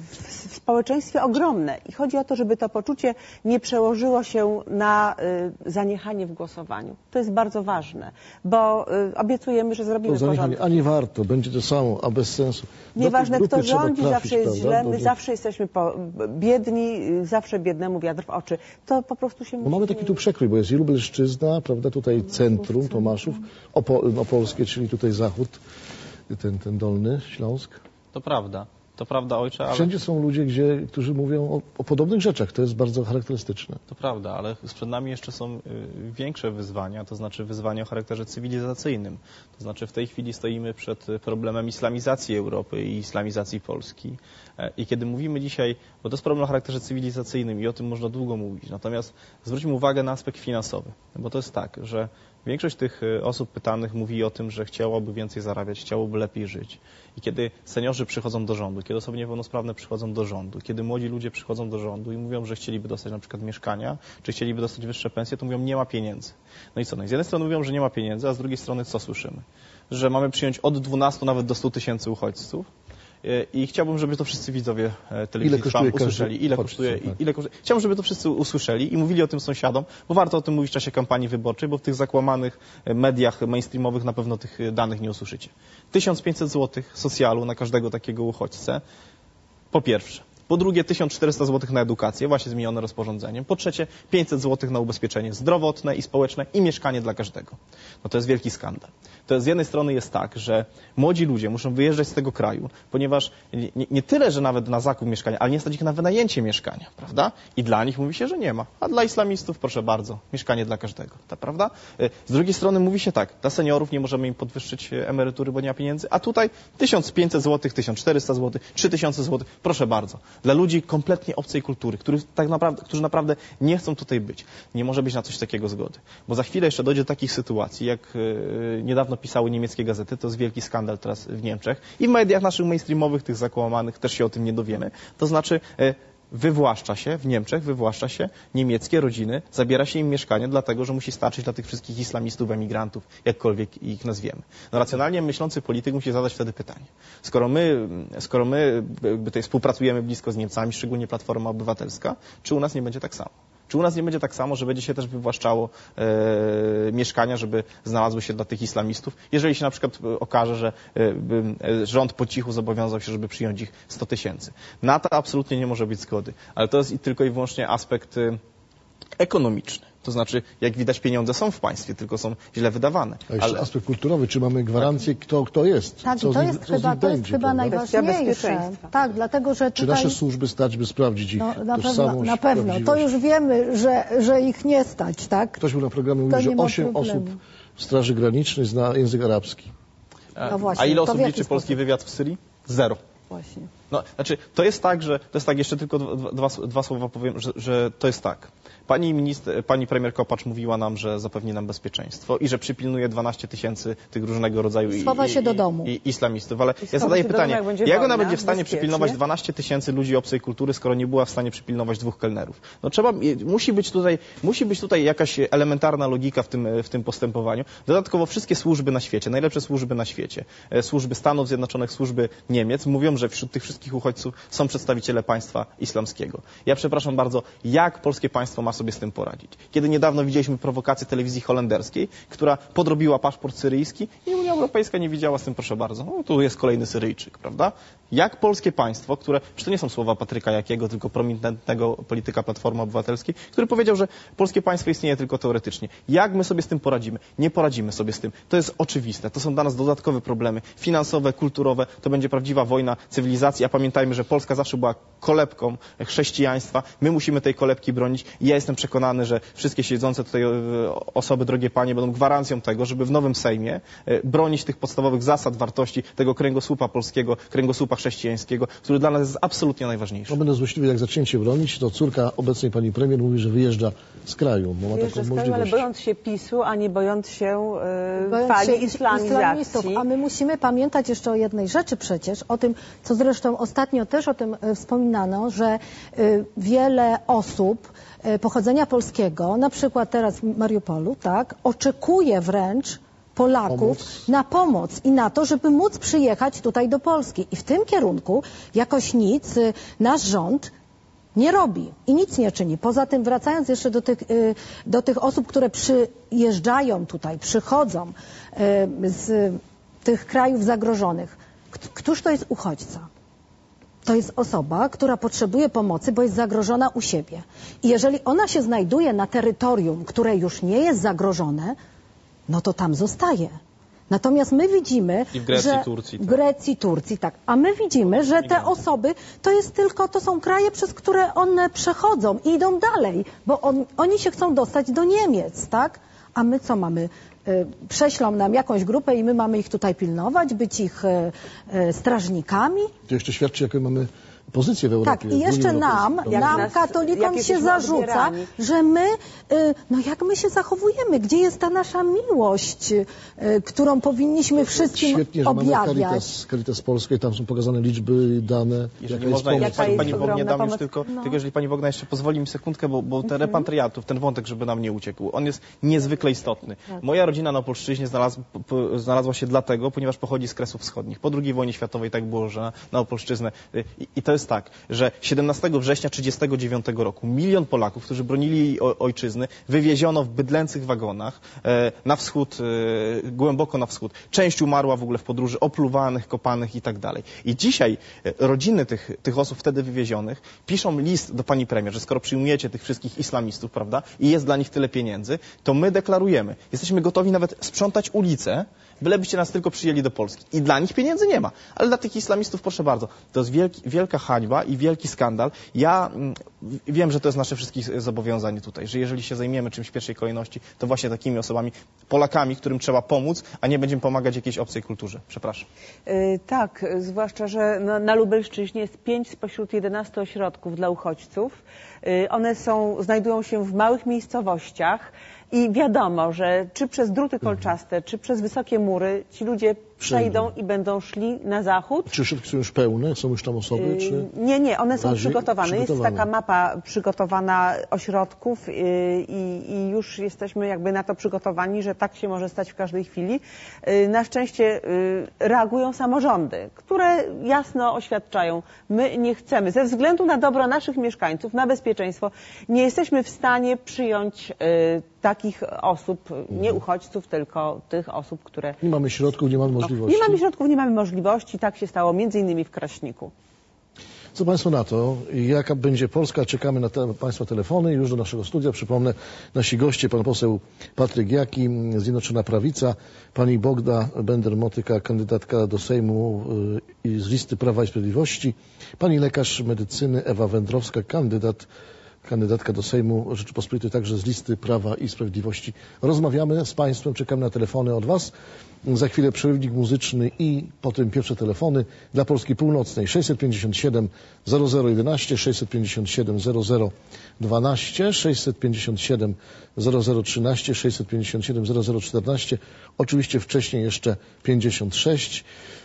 [SPEAKER 2] w społeczeństwie ogromne i chodzi o to, żeby to poczucie nie przełożyło się na zaniechanie w głosowaniu. To jest bardzo ważne, bo obiecujemy, że zrobimy
[SPEAKER 1] to
[SPEAKER 2] porządek.
[SPEAKER 1] A nie warto, będzie to samo, a bez sensu.
[SPEAKER 2] Nieważne kto rządzi,
[SPEAKER 1] trafić,
[SPEAKER 2] zawsze jest
[SPEAKER 1] prawda?
[SPEAKER 2] źle, my zawsze jesteśmy po, biedni, zawsze biednemu wiatr w oczy. To po prostu się
[SPEAKER 1] Bo
[SPEAKER 2] musi...
[SPEAKER 1] mamy taki tu przekrój, bo jest i Lubelszczyzna, prawda, tutaj centrum Tomaszów, Opo Opolskie, czyli tutaj zachód, ten, ten dolny Śląsk.
[SPEAKER 4] To prawda. To prawda, ojcze, ale...
[SPEAKER 1] Wszędzie są ludzie, gdzie, którzy mówią o, o podobnych rzeczach. To jest bardzo charakterystyczne.
[SPEAKER 4] To prawda, ale przed nami jeszcze są y, większe wyzwania, to znaczy wyzwania o charakterze cywilizacyjnym. To znaczy w tej chwili stoimy przed problemem islamizacji Europy i islamizacji Polski. E, I kiedy mówimy dzisiaj, bo to jest problem o charakterze cywilizacyjnym i o tym można długo mówić, natomiast zwróćmy uwagę na aspekt finansowy, bo to jest tak, że większość tych osób pytanych mówi o tym, że chciałoby więcej zarabiać, chciałoby lepiej żyć. I kiedy seniorzy przychodzą do rządu, kiedy osoby niepełnosprawne przychodzą do rządu, kiedy młodzi ludzie przychodzą do rządu i mówią, że chcieliby dostać na przykład mieszkania, czy chcieliby dostać wyższe pensje, to mówią, nie ma pieniędzy. No i co? No i z jednej strony mówią, że nie ma pieniędzy, a z drugiej strony co słyszymy? Że mamy przyjąć od dwunastu nawet do stu tysięcy uchodźców. I chciałbym, żeby to wszyscy widzowie telewizji Trwam usłyszeli. Ile kosztuje, ile kosztuje. Chciałbym, żeby to wszyscy usłyszeli i mówili o tym sąsiadom, bo warto o tym mówić w czasie kampanii wyborczej, bo w tych zakłamanych mediach mainstreamowych na pewno tych danych nie usłyszycie. tysiąc pięćset złotych socjalu na każdego takiego uchodźcę, po pierwsze. Po drugie, tysiąc czterysta złotych na edukację, właśnie zmienione rozporządzeniem. Po trzecie, pięćset złotych na ubezpieczenie zdrowotne i społeczne i mieszkanie dla każdego. No to jest wielki skandal. To z jednej strony jest tak, że młodzi ludzie muszą wyjeżdżać z tego kraju, ponieważ nie, nie tyle, że nawet na zakup mieszkania, ale nie stać ich na wynajęcie mieszkania, prawda? I dla nich mówi się, że nie ma. A dla islamistów, proszę bardzo, mieszkanie dla każdego, ta, prawda? Z drugiej strony mówi się tak, dla seniorów nie możemy im podwyższyć emerytury, bo nie ma pieniędzy, a tutaj tysiąc pięćset złotych, tysiąc czterysta złotych, trzy tysiące złotych, proszę bardzo. Dla ludzi kompletnie obcej kultury, których tak naprawdę, którzy naprawdę nie chcą tutaj być. Nie może być na coś takiego zgody. Bo za chwilę jeszcze dojdzie do takich sytuacji, jak yy, niedawno pisały niemieckie gazety, to jest wielki skandal teraz w Niemczech i w mediach naszych mainstreamowych, tych zakłamanych, też się o tym nie dowiemy. To znaczy yy, wywłaszcza się w Niemczech, wywłaszcza się niemieckie rodziny, zabiera się im mieszkanie, dlatego że musi starczyć dla tych wszystkich islamistów, emigrantów, jakkolwiek ich nazwiemy. No, racjonalnie myślący polityk musi zadać wtedy pytanie. Skoro my, skoro my jakby tutaj współpracujemy blisko z Niemcami, szczególnie Platforma Obywatelska, czy u nas nie będzie tak samo? Czy u nas nie będzie tak samo, że będzie się też wywłaszczało e, mieszkania, żeby znalazły się dla tych islamistów? Jeżeli się na przykład okaże, że e, rząd po cichu zobowiązał się, żeby przyjąć ich sto tysięcy. Na to absolutnie nie może być zgody. Ale to jest tylko i wyłącznie aspekt e, ekonomiczny. To znaczy, jak widać, pieniądze są w państwie, tylko są źle wydawane.
[SPEAKER 1] A jeszcze
[SPEAKER 4] ale...
[SPEAKER 1] aspekt kulturowy, czy mamy gwarancję, kto, kto jest?
[SPEAKER 3] Tak,
[SPEAKER 1] co
[SPEAKER 3] i to
[SPEAKER 1] z,
[SPEAKER 3] jest
[SPEAKER 1] co
[SPEAKER 3] chyba, to jest
[SPEAKER 1] będzie,
[SPEAKER 3] chyba najważniejsze. Tak, dlatego, że
[SPEAKER 1] Czy
[SPEAKER 3] tutaj...
[SPEAKER 1] nasze służby stać, by sprawdzić ich
[SPEAKER 3] no, na
[SPEAKER 1] tożsamość,
[SPEAKER 3] pewno, na pewno. To już wiemy, że, że ich nie stać, tak?
[SPEAKER 1] Ktoś był na programie, mówił, że osiem osób w Straży Granicznej zna język arabski.
[SPEAKER 3] No właśnie,
[SPEAKER 4] a ile osób liczy
[SPEAKER 3] sposób?
[SPEAKER 4] polski wywiad w Syrii? Zero.
[SPEAKER 3] Właśnie.
[SPEAKER 4] No, znaczy, to jest tak, że, to jest tak, jeszcze tylko dwa, dwa, dwa słowa powiem, że, że to jest tak. Pani minister, pani premier Kopacz mówiła nam, że zapewni nam bezpieczeństwo i że przypilnuje dwanaście tysięcy tych różnego rodzaju
[SPEAKER 3] Schowa
[SPEAKER 4] i,
[SPEAKER 3] się
[SPEAKER 4] i,
[SPEAKER 3] do domu.
[SPEAKER 4] I, i islamistów. Ale ja zadaję pytanie,
[SPEAKER 2] domu, jak,
[SPEAKER 4] jak
[SPEAKER 2] wojna,
[SPEAKER 4] ona będzie w stanie
[SPEAKER 2] bezpiecznie?
[SPEAKER 4] przypilnować dwanaście tysięcy ludzi obcej kultury, skoro nie była w stanie przypilnować dwóch kelnerów? No trzeba, musi być tutaj, musi być tutaj jakaś elementarna logika w tym, w tym postępowaniu. Dodatkowo wszystkie służby na świecie, najlepsze służby na świecie, służby Stanów Zjednoczonych, służby Niemiec, mówią, że wśród tych wszystkich uchodźców są przedstawiciele państwa islamskiego. Ja przepraszam bardzo, jak polskie państwo ma sobie z tym poradzić? Kiedy niedawno widzieliśmy prowokację telewizji holenderskiej, która podrobiła paszport syryjski i Unia Europejska nie widziała z tym, proszę bardzo. No, tu jest kolejny Syryjczyk, prawda? Jak polskie państwo, które, czy to nie są słowa Patryka Jakiego, tylko prominentnego polityka Platformy Obywatelskiej, który powiedział, że polskie państwo istnieje tylko teoretycznie. Jak my sobie z tym poradzimy? Nie poradzimy sobie z tym. To jest oczywiste. To są dla nas dodatkowe problemy finansowe, kulturowe. To będzie prawdziwa wojna cywilizacji, a pamiętajmy, że Polska zawsze była kolebką chrześcijaństwa. My musimy tej kolebki bronić i ja jestem przekonany, że wszystkie siedzące tutaj osoby, drogie panie, będą gwarancją tego, żeby w nowym Sejmie bronić tych podstawowych zasad, wartości, tego kręgosłupa polskiego, kręgosłupa chrześcijańskiego, który dla nas jest absolutnie najważniejszy.
[SPEAKER 1] No będę złośliwy, jak zaczęcie bronić, to córka obecnej pani premier mówi, że wyjeżdża z kraju, bo ma
[SPEAKER 2] wyjeżdża
[SPEAKER 1] taką
[SPEAKER 2] z kraju,
[SPEAKER 1] możliwość.
[SPEAKER 2] ale bojąc się PiSu, a nie bojąc się yy,
[SPEAKER 3] bojąc
[SPEAKER 2] fali
[SPEAKER 3] się
[SPEAKER 2] islamizacji.
[SPEAKER 3] A my musimy pamiętać jeszcze o jednej rzeczy przecież, o tym, co zresztą ostatnio też o tym wspominano, że y, wiele osób y, pochodzenia polskiego, na przykład teraz w Mariupolu, tak, oczekuje wręcz Polaków
[SPEAKER 1] pomoc.
[SPEAKER 3] na pomoc i na to, żeby móc przyjechać tutaj do Polski. I w tym kierunku jakoś nic y, nasz rząd nie robi i nic nie czyni. Poza tym, wracając jeszcze do tych, y, do tych osób, które przyjeżdżają tutaj, przychodzą y, z tych krajów zagrożonych. Któż to jest uchodźca? To jest osoba, która potrzebuje pomocy, bo jest zagrożona u siebie. I jeżeli ona się znajduje na terytorium, które już nie jest zagrożone, no to tam zostaje. Natomiast my widzimy,
[SPEAKER 4] I w Grecji,
[SPEAKER 3] że
[SPEAKER 4] Turcji,
[SPEAKER 3] w
[SPEAKER 4] tak.
[SPEAKER 3] Grecji, Turcji, tak. A my widzimy, że te osoby to jest tylko, to są kraje, przez które one przechodzą i idą dalej, bo on, oni się chcą dostać do Niemiec, tak? A my co mamy? Y, prześlą nam jakąś grupę i my mamy ich tutaj pilnować, być ich y, y, strażnikami?
[SPEAKER 1] To jeszcze świadczy, jaką mamy pozycję w Europie.
[SPEAKER 3] Tak, i jeszcze nam,
[SPEAKER 2] Jak
[SPEAKER 3] nam
[SPEAKER 2] nas-
[SPEAKER 3] katolikom
[SPEAKER 2] jak
[SPEAKER 3] się
[SPEAKER 2] jesteśmy
[SPEAKER 3] zarzuca,
[SPEAKER 2] odbierani.
[SPEAKER 3] że my, y, no jak my się zachowujemy, gdzie jest ta nasza miłość, y, którą powinniśmy wszystkim
[SPEAKER 1] Świetnie, że mamy
[SPEAKER 3] objawiać.
[SPEAKER 1] Caritas, Caritas Polskie, tam są pokazane liczby, dane.
[SPEAKER 4] Jeżeli
[SPEAKER 1] jaka
[SPEAKER 4] można,
[SPEAKER 1] jest
[SPEAKER 4] jeszcze,
[SPEAKER 1] pomoc.
[SPEAKER 4] pani, pani
[SPEAKER 2] ogromna
[SPEAKER 4] Bognie, dam już
[SPEAKER 2] pomoc.
[SPEAKER 4] tylko,
[SPEAKER 3] No.
[SPEAKER 4] tylko jeżeli pani Bogna jeszcze pozwoli mi sekundkę, bo, bo ten repatriatów, ten wątek, żeby nam nie uciekł, on jest niezwykle istotny. Moja rodzina na Opolszczyźnie znalazł, p, znalazła się dlatego, ponieważ pochodzi z Kresów Wschodnich. Po drugiej wojnie światowej tak było, że na Opolszczyznę. I, i to jest tak, że siedemnastego września tysiąc dziewięćset trzydziestego dziewiątego roku milion Polaków, którzy bronili jej ojczyzny, wywieziono w bydlęcych wagonach e, na wschód, e, głęboko na wschód. Część umarła w ogóle w podróży, opluwanych, kopanych i tak dalej. I dzisiaj e, rodziny tych, tych osób wtedy wywiezionych piszą list do pani premier, że skoro przyjmujecie tych wszystkich islamistów, prawda, i jest dla nich tyle pieniędzy, to my deklarujemy, jesteśmy gotowi nawet sprzątać ulice, bylebyście nas tylko przyjęli do Polski. I dla nich pieniędzy nie ma. Ale dla tych islamistów, proszę bardzo, to jest wielki, wielka hańba i wielki skandal. Ja mm, wiem, że to jest nasze wszystkich zobowiązanie tutaj, że jeżeli się zajmiemy czymś w pierwszej kolejności, to właśnie takimi osobami, Polakami, którym trzeba pomóc, a nie będziemy pomagać jakiejś obcej kulturze. Przepraszam.
[SPEAKER 2] Yy, tak, zwłaszcza, że na, na Lubelszczyźnie jest pięć spośród jedenastu ośrodków dla uchodźców. Yy, one są, znajdują się w małych miejscowościach. I wiadomo, że czy przez druty kolczaste, czy przez wysokie mury ci ludzie przejdą i będą szli na zachód.
[SPEAKER 1] Czy ośrodki są już pełne? Są już tam osoby? Czy...
[SPEAKER 2] Yy, Nie, nie, one są
[SPEAKER 1] Razie
[SPEAKER 2] przygotowane.
[SPEAKER 1] przygotowane.
[SPEAKER 2] Jest taka mapa przygotowana ośrodków yy, i, i już jesteśmy jakby na to przygotowani, że tak się może stać w każdej chwili. Yy, na szczęście yy, reagują samorządy, które jasno oświadczają, my nie chcemy, ze względu na dobro naszych mieszkańców, na bezpieczeństwo, nie jesteśmy w stanie przyjąć yy, takich osób, nie uchodźców, tylko tych osób, które...
[SPEAKER 1] Nie mamy środków, nie mamy możliwości.
[SPEAKER 2] Nie mamy środków, nie mamy możliwości. Tak się stało między innymi w Kraśniku.
[SPEAKER 1] Co Państwo na to? Jaka będzie Polska? Czekamy na te, Państwa telefony. Już do naszego studia. Przypomnę, nasi goście, pan poseł Patryk Jaki, Zjednoczona Prawica, pani Bogda Bender-Motyka, kandydatka do Sejmu y, z listy Prawa i Sprawiedliwości, pani lekarz medycyny Ewa Wędrowska, kandydat kandydatka do Sejmu Rzeczypospolitej, także z listy Prawa i Sprawiedliwości. Rozmawiamy z Państwem, czekamy na telefony od Was. Za chwilę przerywnik muzyczny i potem pierwsze telefony dla Polski Północnej sześćset pięćdziesiąt siedem zero zero jedenaście, sześćset pięćdziesiąt siedem zero zero dwanaście, sześćset pięćdziesiąt siedem zero zero trzynaście, sześćset pięćdziesiąt siedem zero zero czternaście, oczywiście wcześniej jeszcze pięćdziesiąt sześć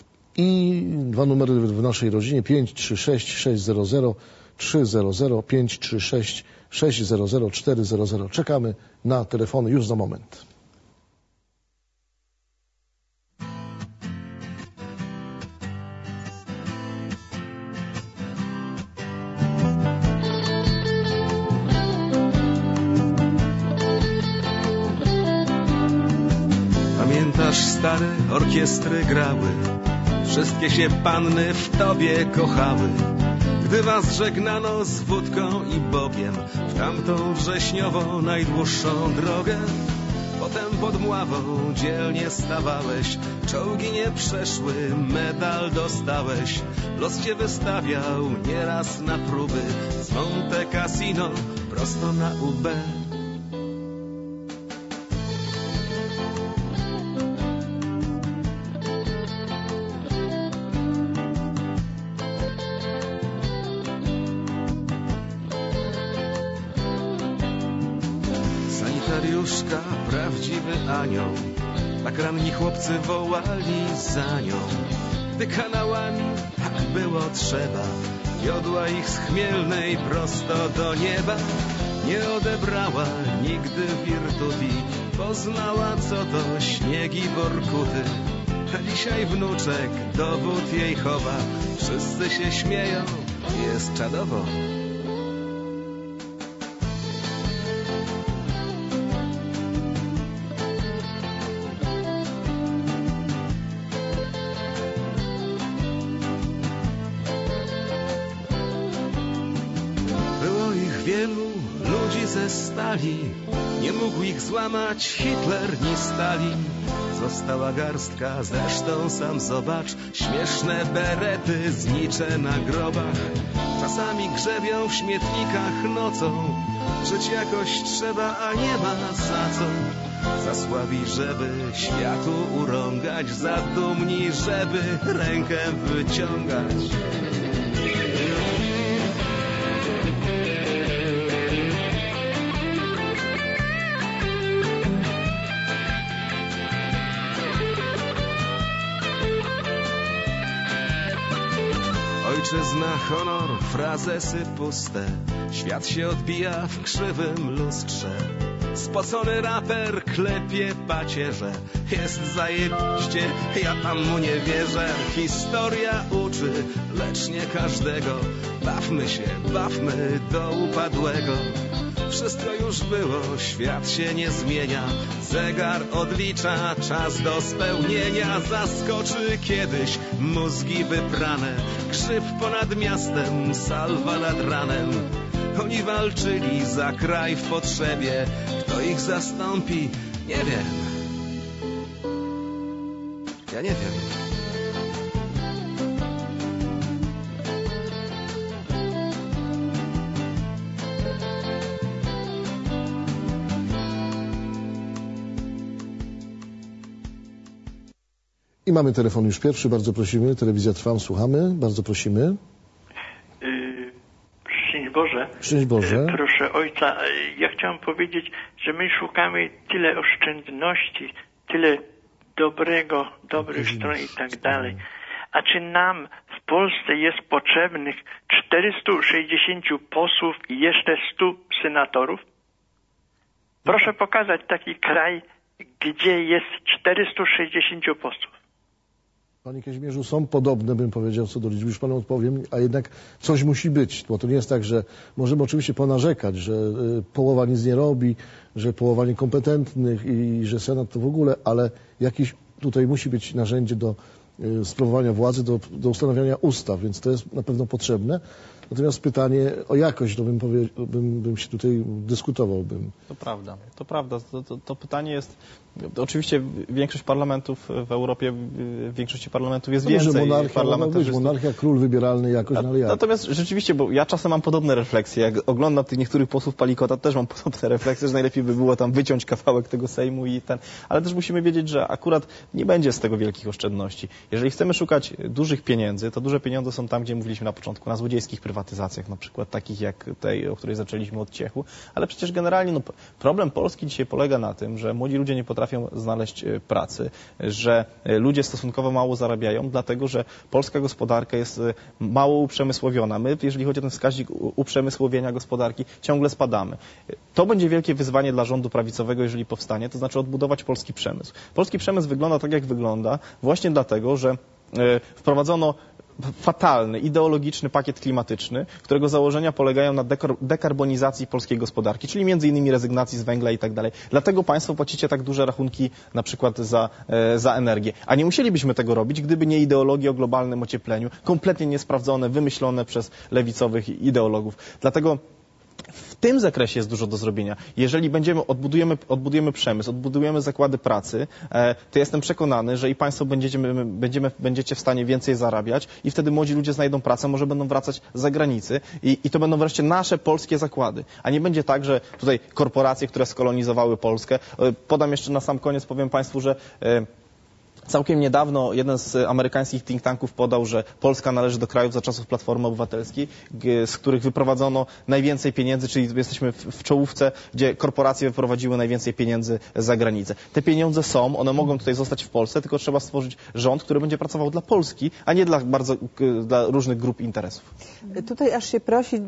[SPEAKER 1] i dwa numery w naszej rodzinie pięć trzy sześć sześć zero zero trzy zero zero, pięć trzy sześć sześć zero zero cztery zero zero. Czekamy na telefony już za moment.
[SPEAKER 14] Pamiętasz, stare orkiestry grały, wszystkie się panny w tobie kochały. Gdy was żegnano z wódką i bokiem w tamtą wrześniową najdłuższą drogę, potem pod Mławą dzielnie stawałeś, czołgi nie przeszły, medal dostałeś. Los cię wystawiał nieraz na próby z Monte Cassino prosto na U B. Sanitariuszka, prawdziwy anioł, tak ranni chłopcy wołali za nią. Gdy kanałami tak było trzeba, wiodła ich z Chmielnej prosto do nieba. nie odebrała nigdy wirtuti, poznała co to śnieg i workuty. A dzisiaj wnuczek dowód jej chowa, wszyscy się śmieją, jest czadowo. Było ich wielu ludzi ze stali, nie mógł ich złamać Hitler ni Stalin. Została garstka, zresztą sam zobacz, śmieszne berety znicze na grobach. Czasami grzebią w śmietnikach nocą, żyć jakoś trzeba, a nie ma za co. Za słabi, żeby światu urągać, za dumni, żeby rękę wyciągać. Ojczyzna, honor, frazesy puste, świat się odbija w krzywym lustrze. Spocony raper klepie pacierze, jest zajebiście, ja tam mu nie wierzę. Historia uczy, lecz nie każdego, bawmy się, bawmy do upadłego. Wszystko już było, świat się nie zmienia, zegar odlicza czas do spełnienia. Zaskoczy kiedyś mózgi wyprane, krzyw ponad miastem, salwa nad ranem. Oni walczyli za kraj w potrzebie, kto ich zastąpi, nie wiem. Ja nie wiem.
[SPEAKER 1] I mamy telefon już pierwszy, bardzo prosimy. Telewizja Trwam, słuchamy, bardzo prosimy.
[SPEAKER 15] Yy, szczęść Boże.
[SPEAKER 1] Szczęść Boże.
[SPEAKER 15] Yy, proszę ojca, ja chciałem powiedzieć, że my szukamy tyle oszczędności, tyle dobrego, dobrych stron i tak dalej. A czy nam w Polsce jest potrzebnych czterystu sześćdziesięciu posłów i jeszcze stu senatorów? Proszę pokazać taki kraj, gdzie jest czterystu sześćdziesięciu posłów.
[SPEAKER 1] Panie Kazimierzu, są podobne, bym powiedział, co do liczby, już panu odpowiem, a jednak coś musi być, bo to nie jest tak, że możemy oczywiście ponarzekać, że y, połowa nic nie robi, że połowa niekompetentnych i że Senat to w ogóle, ale jakiś tutaj musi być narzędzie do y, sprawowania władzy, do, do ustanawiania ustaw, więc to jest na pewno potrzebne. Natomiast pytanie o jakość, to bym, powie, bym, bym się tutaj dyskutowałbym.
[SPEAKER 4] To prawda, to prawda. To, to, to pytanie jest, to oczywiście większość parlamentów w Europie, w większości parlamentów jest
[SPEAKER 1] to
[SPEAKER 4] więcej
[SPEAKER 1] monarchia,
[SPEAKER 4] parlamentarzystów.
[SPEAKER 1] Być, monarchia, król wybieralny jakoś,
[SPEAKER 4] A,
[SPEAKER 1] no ale jak?
[SPEAKER 4] Natomiast rzeczywiście, bo ja czasem mam podobne refleksje, jak oglądam tych niektórych posłów Palikota, też mam podobne refleksje, że najlepiej by było tam wyciąć kawałek tego Sejmu i ten, ale też musimy wiedzieć, że akurat nie będzie z tego wielkich oszczędności. Jeżeli chcemy szukać dużych pieniędzy, to duże pieniądze są tam, gdzie mówiliśmy na początku, na złodziejskich prywatyzacjach, na przykład takich jak tej, o której zaczęliśmy od Ciechu, ale przecież generalnie no, problem Polski dzisiaj polega na tym, że młodzi ludzie nie potrafią znaleźć pracy, że ludzie stosunkowo mało zarabiają, dlatego że polska gospodarka jest mało uprzemysłowiona. My, jeżeli chodzi o ten wskaźnik uprzemysłowienia gospodarki, ciągle spadamy. To będzie wielkie wyzwanie dla rządu prawicowego, jeżeli powstanie, to znaczy odbudować polski przemysł. Polski przemysł wygląda tak, jak wygląda, właśnie dlatego, że wprowadzono fatalny, ideologiczny pakiet klimatyczny, którego założenia polegają na dekarbonizacji polskiej gospodarki, czyli między innymi rezygnacji z węgla i tak dalej. Dlatego państwo płacicie tak duże rachunki na przykład za, za energię. A nie musielibyśmy tego robić, gdyby nie ideologie o globalnym ociepleniu, kompletnie niesprawdzone, wymyślone przez lewicowych ideologów. Dlatego w tym zakresie jest dużo do zrobienia. Jeżeli będziemy, odbudujemy, odbudujemy przemysł, odbudujemy zakłady pracy, to jestem przekonany, że i państwo będziecie, będziemy, będziecie w stanie więcej zarabiać i wtedy młodzi ludzie znajdą pracę, może będą wracać z zagranicy i, i to będą wreszcie nasze polskie zakłady. A nie będzie tak, że tutaj korporacje, które skolonizowały Polskę, podam jeszcze na sam koniec, powiem państwu, że Całkiem niedawno jeden z amerykańskich think tanków podał, że Polska należy do krajów za czasów Platformy Obywatelskiej, z których wyprowadzono najwięcej pieniędzy, czyli jesteśmy w czołówce, gdzie korporacje wyprowadziły najwięcej pieniędzy za granicę. Te pieniądze są, one mogą tutaj zostać w Polsce, tylko trzeba stworzyć rząd, który będzie pracował dla Polski, a nie dla bardzo dla różnych grup interesów.
[SPEAKER 2] Tutaj aż się prosi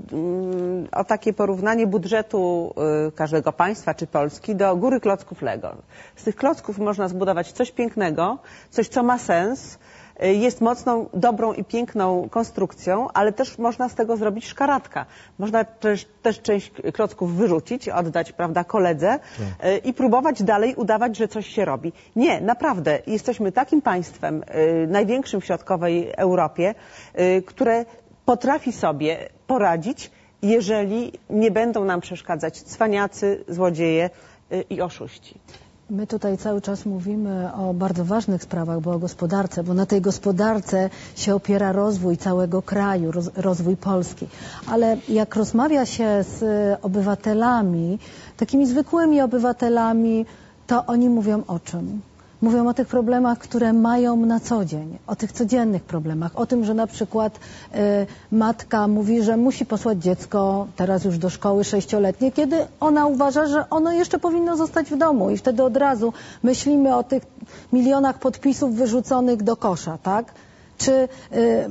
[SPEAKER 2] o takie porównanie budżetu każdego państwa czy Polski do góry klocków Lego. Z tych klocków można zbudować coś pięknego, coś, co ma sens, jest mocną, dobrą i piękną konstrukcją, ale też można z tego zrobić szkaratka. Można też, też część klocków wyrzucić, oddać, prawda, koledze tak. i próbować dalej udawać, że coś się robi. Nie, naprawdę, jesteśmy takim państwem, największym w środkowej Europie, które potrafi sobie poradzić, jeżeli nie będą nam przeszkadzać cwaniacy, złodzieje i oszuści.
[SPEAKER 3] My tutaj cały czas mówimy o bardzo ważnych sprawach, bo o gospodarce, bo na tej gospodarce się opiera rozwój całego kraju, roz, rozwój Polski. Ale jak rozmawia się z obywatelami, takimi zwykłymi obywatelami, to oni mówią o czym? Mówią o tych problemach, które mają na co dzień, o tych codziennych problemach, o tym, że na przykład y, matka mówi, że musi posłać dziecko teraz już do szkoły sześcioletniej, kiedy ona uważa, że ono jeszcze powinno zostać w domu i wtedy od razu myślimy o tych milionach podpisów wyrzuconych do kosza, tak? Czy y,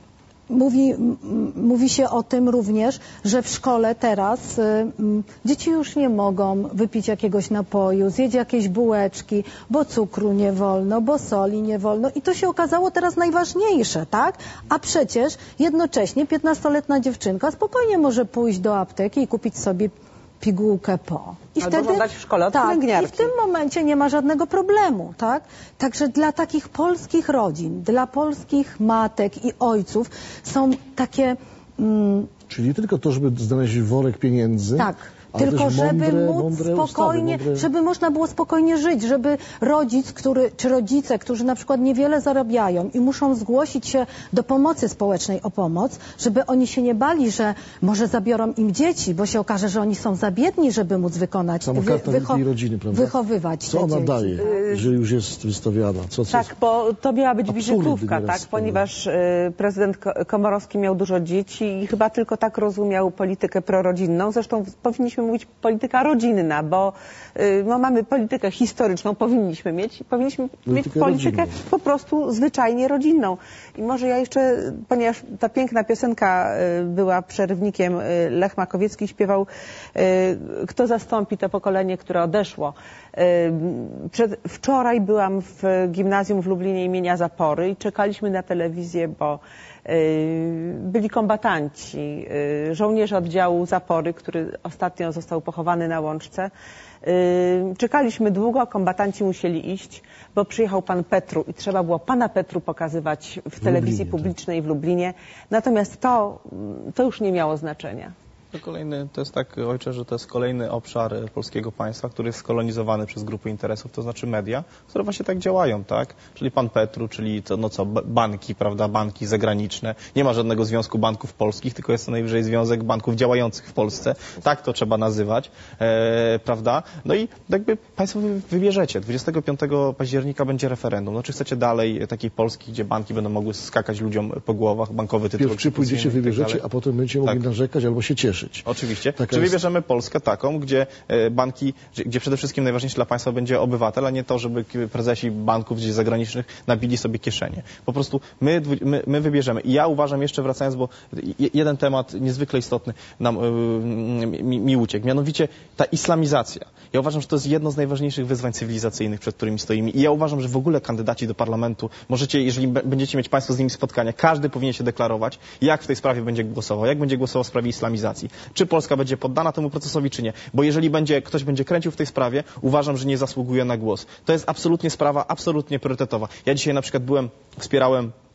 [SPEAKER 3] Mówi, mówi się o tym również, że w szkole teraz y, y, dzieci już nie mogą wypić jakiegoś napoju, zjeść jakieś bułeczki, bo cukru nie wolno, bo soli nie wolno i to się okazało teraz najważniejsze, tak? A przecież jednocześnie piętnastoletnia dziewczynka spokojnie może pójść do apteki i kupić sobie pigułkę po. I
[SPEAKER 2] albo
[SPEAKER 3] wtedy
[SPEAKER 2] dać w szkole od
[SPEAKER 3] tak,
[SPEAKER 2] pielęgniarki.
[SPEAKER 3] i w tym momencie nie ma żadnego problemu, tak? Także dla takich polskich rodzin, dla polskich matek i ojców są takie... Mm,
[SPEAKER 1] Czyli nie tylko to, żeby znaleźć worek pieniędzy,
[SPEAKER 3] tak.
[SPEAKER 1] ale
[SPEAKER 3] Tylko
[SPEAKER 1] też
[SPEAKER 3] żeby
[SPEAKER 1] mądre,
[SPEAKER 3] móc
[SPEAKER 1] mądre
[SPEAKER 3] spokojnie,
[SPEAKER 1] ustawy, mądre...
[SPEAKER 3] żeby można było spokojnie żyć, żeby rodzic, który, czy rodzice, którzy na przykład niewiele zarabiają i muszą zgłosić się do pomocy społecznej o pomoc, żeby oni się nie bali, że może zabiorą im dzieci, bo się okaże, że oni są za biedni, żeby móc wykonać, wy, wycho
[SPEAKER 1] rodziny, prawda?
[SPEAKER 3] wychowywać
[SPEAKER 1] Co
[SPEAKER 3] te
[SPEAKER 1] ona
[SPEAKER 3] dzieci.
[SPEAKER 1] daje, że już jest wystawiana? Co, co
[SPEAKER 2] tak, bo to miała być
[SPEAKER 1] absurdy
[SPEAKER 2] wizytówka,
[SPEAKER 1] nieraz
[SPEAKER 2] tak, ponieważ y, prezydent Komorowski miał dużo dzieci i chyba tylko tak rozumiał politykę prorodzinną. Zresztą powinniśmy mówić polityka rodzinna, bo y, no, mamy politykę historyczną, powinniśmy mieć, powinniśmy politykę mieć politykę rodzinną. Po prostu zwyczajnie rodzinną. I może ja jeszcze, ponieważ ta piękna piosenka y, była przerywnikiem, y, Lech Makowiecki śpiewał y, Kto zastąpi to pokolenie, które odeszło. Y, przed, wczoraj byłam w gimnazjum w Lublinie imienia Zapory i czekaliśmy na telewizję, bo byli kombatanci, żołnierze oddziału Zapory, który ostatnio został pochowany na Łączce. Czekaliśmy długo, kombatanci musieli iść, bo przyjechał pan Petru i trzeba było pana Petru pokazywać w telewizji publicznej w Lublinie. Natomiast to, to już nie miało znaczenia.
[SPEAKER 4] To kolejny, to jest tak, ojcze, że to jest kolejny obszar polskiego państwa, który jest skolonizowany przez grupy interesów, to znaczy media, które właśnie tak działają, tak? Czyli pan Petru, czyli to, no co, banki, prawda, banki zagraniczne. Nie ma żadnego związku banków polskich, tylko jest to najwyżej związek banków działających w Polsce. Tak to trzeba nazywać, e, prawda? No i jakby państwo wybierzecie. dwudziestego piątego października będzie referendum. No czy chcecie dalej takiej Polski, gdzie banki będą mogły skakać ludziom po głowach, bankowy tytuł.
[SPEAKER 1] Pierwszy pójdziecie, wybierzecie, a potem będziecie mogli
[SPEAKER 4] tak.
[SPEAKER 1] narzekać albo się cieszyć.
[SPEAKER 4] Oczywiście.
[SPEAKER 1] Taka
[SPEAKER 4] Czy
[SPEAKER 1] jest...
[SPEAKER 4] wybierzemy Polskę taką, gdzie banki, gdzie przede wszystkim najważniejsze dla państwa będzie obywatel, a nie to, żeby prezesi banków gdzieś zagranicznych nabili sobie kieszenie. Po prostu my, my, my wybierzemy. I ja uważam, jeszcze wracając, bo jeden temat niezwykle istotny nam mi, mi uciekł, mianowicie ta islamizacja. Ja uważam, że to jest jedno z najważniejszych wyzwań cywilizacyjnych, przed którymi stoimy. I ja uważam, że w ogóle kandydaci do parlamentu, możecie, jeżeli będziecie mieć państwo z nimi spotkania, każdy powinien się deklarować, jak w tej sprawie będzie głosował, jak będzie głosował w sprawie islamizacji. Czy Polska będzie poddana temu procesowi, czy nie. Bo jeżeli będzie, ktoś będzie kręcił w tej sprawie, uważam, że nie zasługuje na głos. To jest absolutnie sprawa, absolutnie priorytetowa. Ja dzisiaj na przykład byłem, wspierałem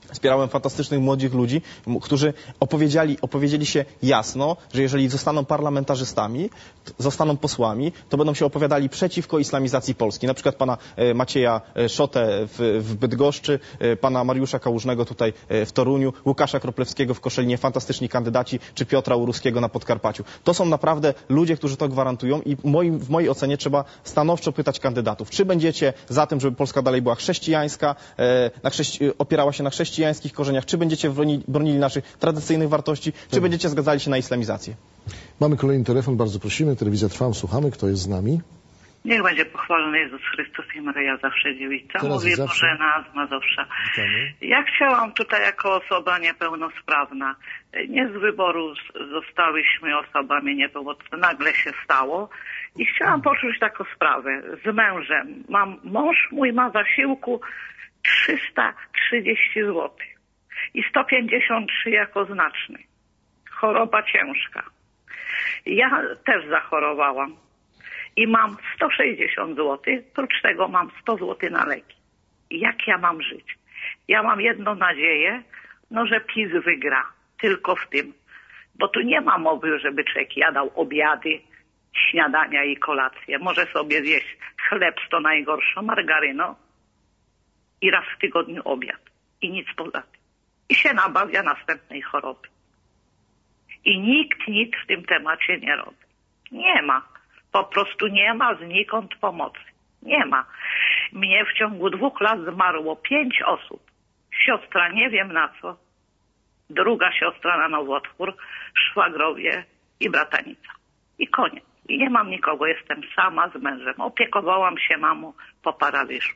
[SPEAKER 4] Wspierałem fantastycznych młodych ludzi, którzy opowiedzieli, opowiedzieli się jasno, że jeżeli zostaną parlamentarzystami, zostaną posłami, to będą się opowiadali przeciwko islamizacji Polski. Na przykład pana Macieja Szotę w, w Bydgoszczy, pana Mariusza Kałużnego tutaj w Toruniu, Łukasza Kroplewskiego w Koszalinie, fantastyczni kandydaci, czy Piotra Uruskiego na Podkarpaciu. To są naprawdę ludzie, którzy to gwarantują i moim, w mojej ocenie trzeba stanowczo pytać kandydatów, czy będziecie za tym, żeby Polska dalej była chrześcijańska, na chrześci- opierała się na chrześcijaństwie, korzeniach, czy będziecie broni, bronili naszych tradycyjnych wartości, czy tak. będziecie zgadzali się na islamizację.
[SPEAKER 1] Mamy kolejny telefon, bardzo prosimy. Telewizja Trwam, słuchamy. Kto jest z nami?
[SPEAKER 16] Niech będzie pochwalony Jezus Chrystus i Maryja zawsze dziewica. Mówię Bożena z Mazowsza. Witamy. Ja chciałam tutaj jako osoba niepełnosprawna, nie z wyboru zostałyśmy osobami niepełnosprawnymi, nagle się stało i chciałam poczuć taką sprawę z mężem. Mam, mąż mój ma zasiłku trzysta trzydzieści złotych i sto pięćdziesiąt trzy jako znaczny. Choroba ciężka. Ja też zachorowałam i mam sto sześćdziesiąt złotych, prócz tego mam sto złotych na leki. Jak ja mam żyć? Ja mam jedną nadzieję, no że PiS wygra, tylko w tym. Bo tu nie ma mowy, żeby człowiek jadał obiady, śniadania i kolacje. Może sobie zjeść chleb z to najgorsze, margaryno, i raz w tygodniu obiad. I nic poza tym. I się nabawia następnej choroby. I nikt nic w tym temacie nie robi. Nie ma. Po prostu nie ma znikąd pomocy. Nie ma. Mnie w ciągu dwóch lat zmarło pięć osób. Siostra nie wiem na co. Druga siostra na nowotwór. Szwagrowie i bratanica. I koniec. I nie mam nikogo. Jestem sama z mężem. Opiekowałam się mamą po paraliżu.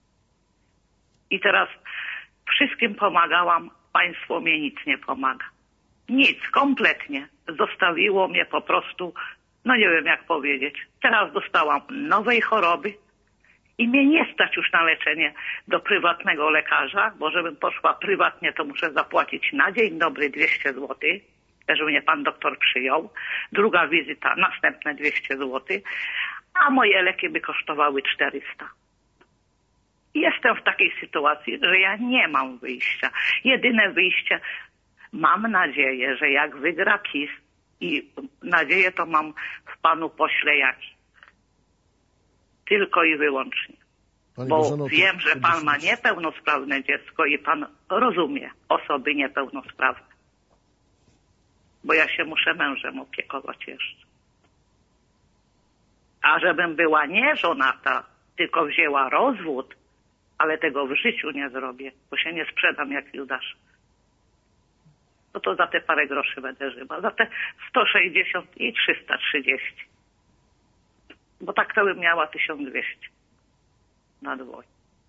[SPEAKER 16] I teraz wszystkim pomagałam, państwo mnie nic nie pomaga. Nic, kompletnie. Zostawiło mnie po prostu, no nie wiem jak powiedzieć. Teraz dostałam nowej choroby i mnie nie stać już na leczenie do prywatnego lekarza, bo żebym poszła prywatnie, to muszę zapłacić na dzień dobry dwieście złotych, żeby mnie pan doktor przyjął. Druga wizyta, następne dwieście złotych, a moje leki by kosztowały czterysta. Jestem w takiej sytuacji, że ja nie mam wyjścia. Jedyne wyjście, mam nadzieję, że jak wygra PiS i nadzieję to mam w panu pośle Jaki. Tylko i wyłącznie. Pani Bo Bożeno, wiem, że pan ma niepełnosprawne dziecko i pan rozumie osoby niepełnosprawne. Bo ja się muszę mężem opiekować jeszcze. A żebym była nie żonata, tylko wzięła rozwód, ale tego w życiu nie zrobię, bo się nie sprzedam jak Judasz. No to za te parę groszy będę żyła. Za te sto sześćdziesiąt i trzysta trzydzieści. Bo tak to bym miała tysiąc dwieście na dwoje.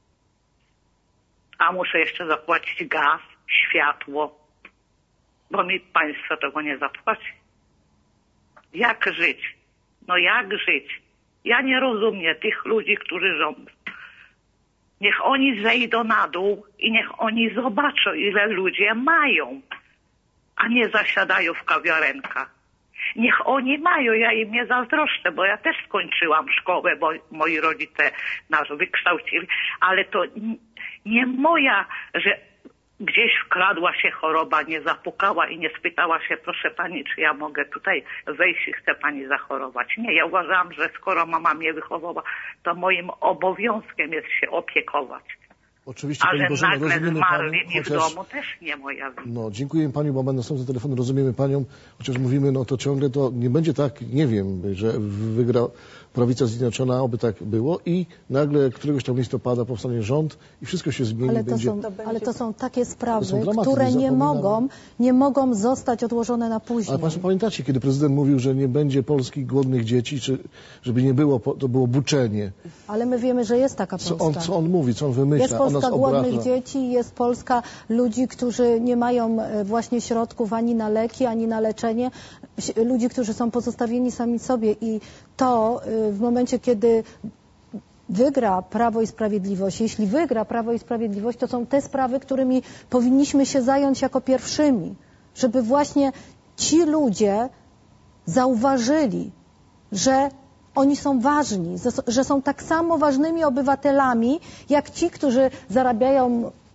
[SPEAKER 16] A muszę jeszcze zapłacić gaz, światło, bo mi państwo tego nie zapłaci. Jak żyć? No jak żyć? Ja nie rozumiem tych ludzi, którzy rządzą. Niech oni zejdą na dół i niech oni zobaczą, ile ludzie mają, a nie zasiadają w kawiarenkach. Niech oni mają, ja im nie zazdroszczę, bo ja też skończyłam szkołę, bo moi rodzice nas wykształcili, ale to nie moja, że gdzieś wkradła się choroba, nie zapukała i nie spytała się, proszę pani, czy ja mogę tutaj wejść i chce pani zachorować. Nie, ja uważam, że skoro mama mnie wychowała, to moim obowiązkiem jest się opiekować.
[SPEAKER 1] Oczywiście,
[SPEAKER 16] a że
[SPEAKER 1] Bożena,
[SPEAKER 16] nagle zmarli mi
[SPEAKER 1] chociaż...
[SPEAKER 16] w domu, też nie moja wina.
[SPEAKER 1] No, dziękuję pani, bo mamy następny telefon, rozumiemy panią, chociaż mówimy, no to ciągle to nie będzie tak, nie wiem, że wygra prawica zjednoczona, oby tak było i nagle któregoś tam listopada powstanie rząd i wszystko się zmieni.
[SPEAKER 3] Ale to,
[SPEAKER 1] będzie...
[SPEAKER 3] są, ale to są takie sprawy,
[SPEAKER 1] są dramaty,
[SPEAKER 3] które nie mogą, nie mogą zostać odłożone na później.
[SPEAKER 1] Ale państwo pamiętacie, kiedy prezydent mówił, że nie będzie Polski głodnych dzieci, czy żeby nie było, to było buczenie.
[SPEAKER 3] Ale my wiemy, że jest taka Polska.
[SPEAKER 1] Co on, co on mówi, co on wymyśla?
[SPEAKER 3] Jest Polska głodnych dzieci, jest Polska ludzi, którzy nie mają właśnie środków ani na leki, ani na leczenie. Ludzi, którzy są pozostawieni sami sobie i to w momencie, kiedy wygra Prawo i Sprawiedliwość, jeśli wygra Prawo i Sprawiedliwość, to są te sprawy, którymi powinniśmy się zająć jako pierwszymi, żeby właśnie ci ludzie zauważyli, że oni są ważni, że są tak samo ważnymi obywatelami, jak ci, którzy zarabiają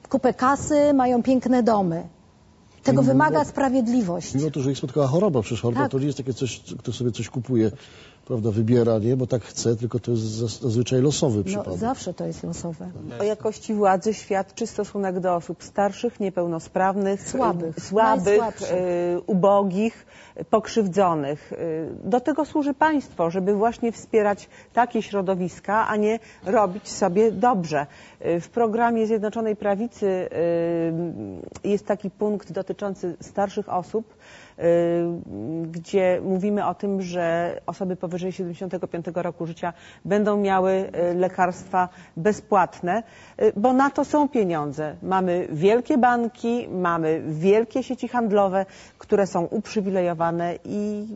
[SPEAKER 3] kupę kasy, mają piękne domy. Tego
[SPEAKER 1] Mimo-
[SPEAKER 3] wymaga sprawiedliwość.
[SPEAKER 1] Mimo to, że ich spotkała choroba, przecież choroba
[SPEAKER 3] Tak.
[SPEAKER 1] to nie jest takie coś, kto sobie coś kupuje, prawda, wybiera, nie, bo tak chce, tylko to jest zas- zazwyczaj losowy
[SPEAKER 3] No,
[SPEAKER 1] przypadek.
[SPEAKER 3] zawsze to jest losowe.
[SPEAKER 2] O jakości władzy świadczy stosunek do osób starszych, niepełnosprawnych,
[SPEAKER 3] Słabych,
[SPEAKER 2] e, słabych
[SPEAKER 3] najsłabszych.
[SPEAKER 2] e, ubogich, pokrzywdzonych. E, Do tego służy państwo, żeby właśnie wspierać takie środowiska, a nie robić sobie dobrze. E, W programie Zjednoczonej Prawicy e, jest taki punkt dotyczący starszych osób, e, gdzie mówimy o tym, że osoby powyżej siedemdziesiątego piątego roku życia będą miały e, lekarstwa bezpłatne, e, bo na to są pieniądze. Mamy wielkie banki, mamy wielkie sieci handlowe, które są uprzywilejowane i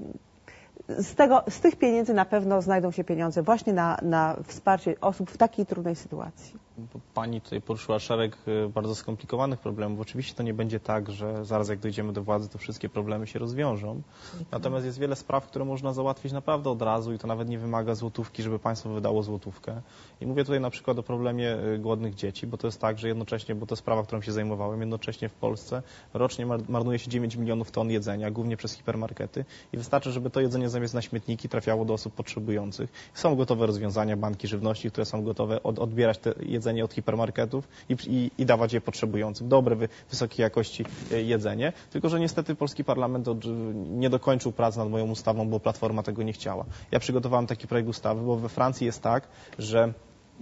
[SPEAKER 2] z, tego, z tych pieniędzy na pewno znajdą się pieniądze właśnie na, na wsparcie osób w takiej trudnej sytuacji.
[SPEAKER 4] Pani tutaj poruszyła szereg y, bardzo skomplikowanych problemów. Oczywiście to nie będzie tak, że zaraz jak dojdziemy do władzy, to wszystkie problemy się rozwiążą. Natomiast jest wiele spraw, które można załatwić naprawdę od razu i to nawet nie wymaga złotówki, żeby państwo wydało złotówkę. I mówię tutaj na przykład o problemie y, głodnych dzieci, bo to jest tak, że jednocześnie, bo to sprawa, którą się zajmowałem, jednocześnie w Polsce rocznie mar- marnuje się dziewięć milionów ton jedzenia, głównie przez hipermarkety i wystarczy, żeby to jedzenie zamiast na śmietniki trafiało do osób potrzebujących. Są gotowe rozwiązania, banki żywności, które są gotowe od, odbierać te jedzenie od hipermarketów i, i, i dawać je potrzebującym. Dobre, wy, wysokiej jakości jedzenie. Tylko że niestety polski parlament od, nie dokończył prac nad moją ustawą, bo Platforma tego nie chciała. Ja przygotowałem taki projekt ustawy, bo we Francji jest tak, że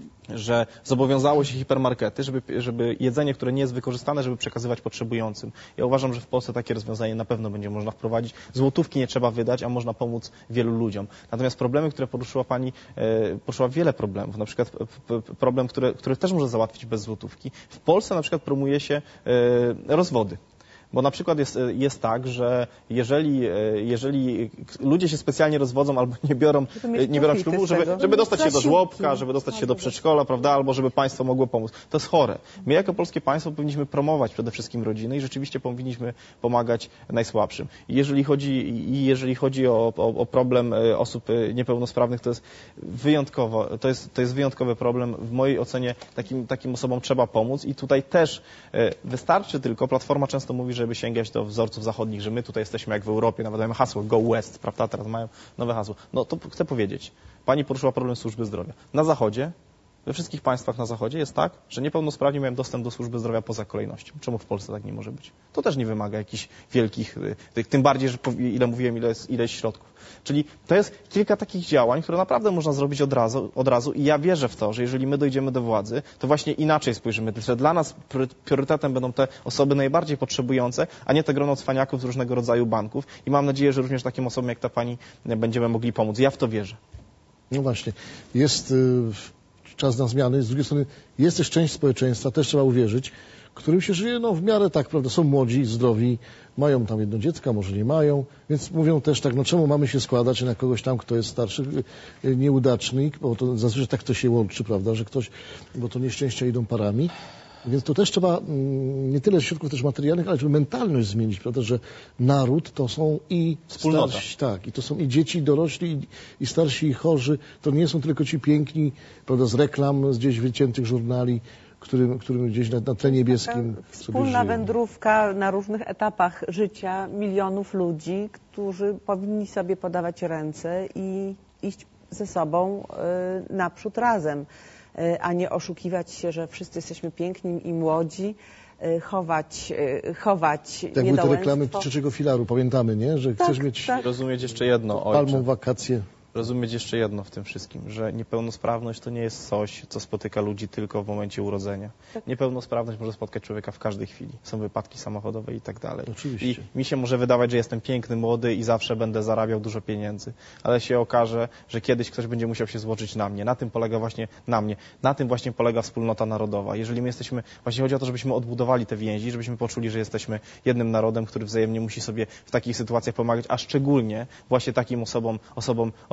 [SPEAKER 4] że zobowiązało się hipermarkety, żeby, żeby jedzenie, które nie jest wykorzystane, żeby przekazywać potrzebującym. Ja uważam, że w Polsce takie rozwiązanie na pewno będzie można wprowadzić. Złotówki nie trzeba wydać, a można pomóc wielu ludziom. Natomiast problemy, które poruszyła Pani, e, poruszyła wiele problemów. Na przykład p, p, problem, który, który też może załatwić bez złotówki. W Polsce na przykład promuje się e, rozwody. Bo na przykład jest, jest tak, że jeżeli, jeżeli ludzie się specjalnie rozwodzą albo nie biorą, nie biorą ślubu, żeby, żeby dostać się do żłobka, żeby dostać się do przedszkola, prawda, albo żeby państwo mogło pomóc. To jest chore. My jako polskie państwo powinniśmy promować przede wszystkim rodzinę i rzeczywiście powinniśmy pomagać najsłabszym. I jeżeli chodzi, i jeżeli chodzi o, o, o problem osób niepełnosprawnych, to jest wyjątkowo, to jest, to jest wyjątkowy problem. W mojej ocenie takim, takim osobom trzeba pomóc i tutaj też wystarczy tylko, Platforma często mówi, że żeby sięgać do wzorców zachodnich, że my tutaj jesteśmy jak w Europie, nawet mamy hasło Go West, prawda, teraz mają nowe hasło. No to chcę powiedzieć, Pani poruszyła problem służby zdrowia. Na Zachodzie, we wszystkich państwach na Zachodzie jest tak, że niepełnosprawni mają dostęp do służby zdrowia poza kolejnością. Czemu w Polsce tak nie może być? To też nie wymaga jakichś wielkich, tym bardziej, że ile mówiłem, ile jest, ile jest środków. Czyli to jest kilka takich działań, które naprawdę można zrobić od razu, od razu i ja wierzę w to, że jeżeli my dojdziemy do władzy, to właśnie inaczej spojrzymy. Że dla nas priorytetem będą te osoby najbardziej potrzebujące, a nie te grono cwaniaków z różnego rodzaju banków i mam nadzieję, że również takim osobom jak ta Pani będziemy mogli pomóc. Ja w to wierzę.
[SPEAKER 1] No właśnie. Jest y, czas na zmiany. Z drugiej strony jest też część społeczeństwa, też trzeba uwierzyć, którym się żyje no, w miarę tak, prawda, są młodzi, zdrowi, mają tam jedno dziecko, może nie mają, więc mówią też tak, no czemu mamy się składać na kogoś tam, kto jest starszy, nieudaczny, bo to zazwyczaj tak to się łączy, prawda, że ktoś, bo to nieszczęścia idą parami. Więc to też trzeba mm, nie tyle środków też materialnych, ale żeby mentalność zmienić, prawda, że naród to są i
[SPEAKER 4] Wspólnota.
[SPEAKER 1] starsi, tak, i to są i dzieci, i dorośli, i, i starsi, i chorzy. To nie są tylko ci piękni, prawda, z reklam, z gdzieś wyciętych żurnali, którym, którym gdzieś na, na tle niebieskim sobie
[SPEAKER 2] Wspólna
[SPEAKER 1] żyją.
[SPEAKER 2] wędrówka na różnych etapach życia milionów ludzi, którzy powinni sobie podawać ręce i iść ze sobą y, naprzód razem, y, a nie oszukiwać się, że wszyscy jesteśmy piękni i młodzi, y, chować, y, chować
[SPEAKER 1] Jak były te
[SPEAKER 2] niedołęstwo.
[SPEAKER 1] reklamy trzeciego filaru, pamiętamy, nie? Że
[SPEAKER 2] Tak,
[SPEAKER 1] chcesz mieć
[SPEAKER 2] tak.
[SPEAKER 4] Rozumieć jeszcze jedno,
[SPEAKER 1] palmą
[SPEAKER 4] ojcze.
[SPEAKER 1] wakacje.
[SPEAKER 4] Rozumieć jeszcze jedno w tym wszystkim, że niepełnosprawność to nie jest coś, co spotyka ludzi tylko w momencie urodzenia.
[SPEAKER 2] Tak.
[SPEAKER 4] Niepełnosprawność może spotkać człowieka w każdej chwili. Są wypadki samochodowe i tak dalej.
[SPEAKER 1] Oczywiście.
[SPEAKER 4] I mi się może wydawać, że jestem piękny, młody i zawsze będę zarabiał dużo pieniędzy, ale się okaże, że kiedyś ktoś będzie musiał się złożyć na mnie. Na tym polega właśnie na mnie. Na tym właśnie polega wspólnota narodowa. Jeżeli my jesteśmy, właśnie chodzi o to, żebyśmy odbudowali te więzi, żebyśmy poczuli, że jesteśmy jednym narodem, który wzajemnie musi sobie w takich sytuacjach pomagać, a szczególnie właśnie takim osobom, osobom, osobom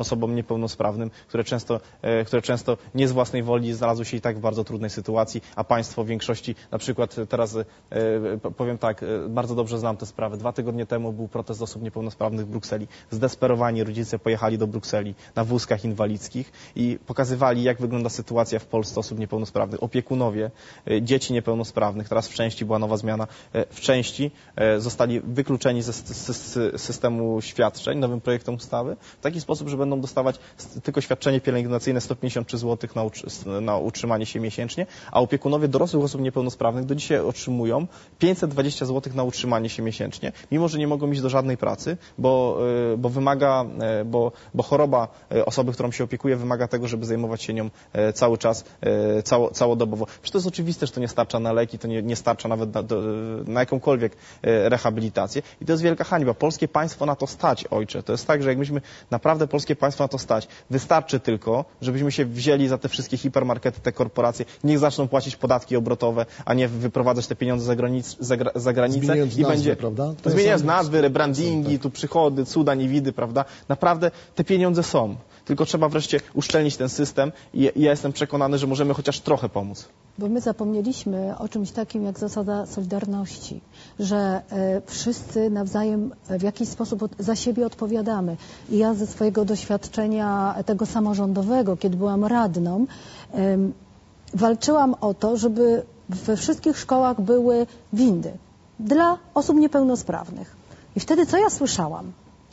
[SPEAKER 4] osobom niepełnosprawnym, które często, które często nie z własnej woli znalazły się i tak w bardzo trudnej sytuacji, a państwo w większości, na przykład teraz powiem tak, bardzo dobrze znam tę sprawę. Dwa tygodnie temu był protest osób niepełnosprawnych w Brukseli. Zdesperowani rodzice pojechali do Brukseli na wózkach inwalidzkich i pokazywali, jak wygląda sytuacja w Polsce osób niepełnosprawnych. Opiekunowie dzieci niepełnosprawnych, teraz w części była nowa zmiana, w części zostali wykluczeni ze systemu świadczeń nowym projektem ustawy w taki sposób, że będą dostawać tylko świadczenie pielęgnacyjne sto pięćdziesiąt trzy złotych na, na utrzymanie się miesięcznie, a opiekunowie dorosłych osób niepełnosprawnych do dzisiaj otrzymują pięćset dwadzieścia złotych na utrzymanie się miesięcznie, mimo że nie mogą iść do żadnej pracy, bo, bo wymaga, bo, bo choroba osoby, którą się opiekuje, wymaga tego, żeby zajmować się nią cały czas, cało, całodobowo. Przecież to jest oczywiste, że to nie starcza na leki, to nie, nie starcza nawet na, do, na jakąkolwiek rehabilitację i to jest wielka hańba. Polskie państwo na to stać, ojcze. To jest tak, że jak myśmy naprawdę polskie państwo na to stać, wystarczy tylko, żebyśmy się wzięli za te wszystkie hipermarkety, te korporacje, niech zaczną płacić podatki obrotowe, a nie wyprowadzać te pieniądze za, granic, za, za granicę.
[SPEAKER 1] Zmieniając
[SPEAKER 4] i
[SPEAKER 1] nazwy,
[SPEAKER 4] będzie
[SPEAKER 1] prawda?
[SPEAKER 4] Zmieniając nazwy, rebrandingi, tak. Tu przychody, cuda, niewidy, prawda? Naprawdę te pieniądze są. Tylko trzeba wreszcie uszczelnić ten system i ja jestem przekonany, że możemy chociaż trochę pomóc.
[SPEAKER 3] Bo my zapomnieliśmy o czymś takim jak zasada solidarności, że y, wszyscy nawzajem w jakiś sposób od, za siebie odpowiadamy. I ja ze swojego doświadczenia tego samorządowego, kiedy byłam radną, y, walczyłam o to, żeby we wszystkich szkołach były windy dla osób niepełnosprawnych. I wtedy co ja słyszałam?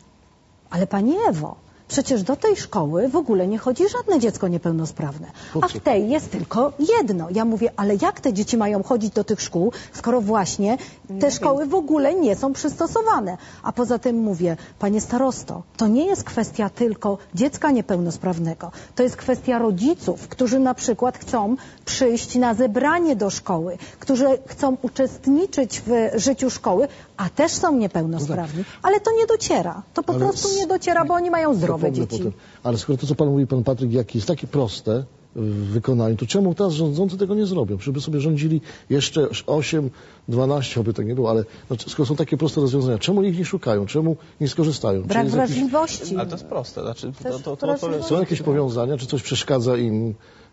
[SPEAKER 3] Ale pani Ewo, przecież do tej szkoły w ogóle nie chodzi żadne dziecko niepełnosprawne, a w tej jest tylko jedno. Ja mówię, ale jak te dzieci mają chodzić do tych szkół, skoro właśnie te szkoły w ogóle nie są przystosowane. A poza tym mówię, panie starosto, to nie jest kwestia tylko dziecka niepełnosprawnego, to jest kwestia rodziców, którzy na przykład chcą przyjść na zebranie do szkoły, którzy chcą uczestniczyć w życiu szkoły, a też są niepełnosprawni, ale to nie dociera. To po ale prostu nie dociera, bo oni mają zdrowe dzieci. Potem.
[SPEAKER 1] Ale skoro to, co pan mówi, pan Patryk, jak jest takie proste w wykonaniu, to czemu teraz rządzący tego nie zrobią? Żeby sobie rządzili jeszcze osiem, dwanaście, oby tak nie było, ale no, skoro są takie proste rozwiązania, czemu ich nie szukają? Czemu nie skorzystają?
[SPEAKER 3] Brak wrażliwości.
[SPEAKER 4] Jakiś... Ale to jest proste. Znaczy, to, to, to, to,
[SPEAKER 1] są jakieś powiązania, czy coś przeszkadza im?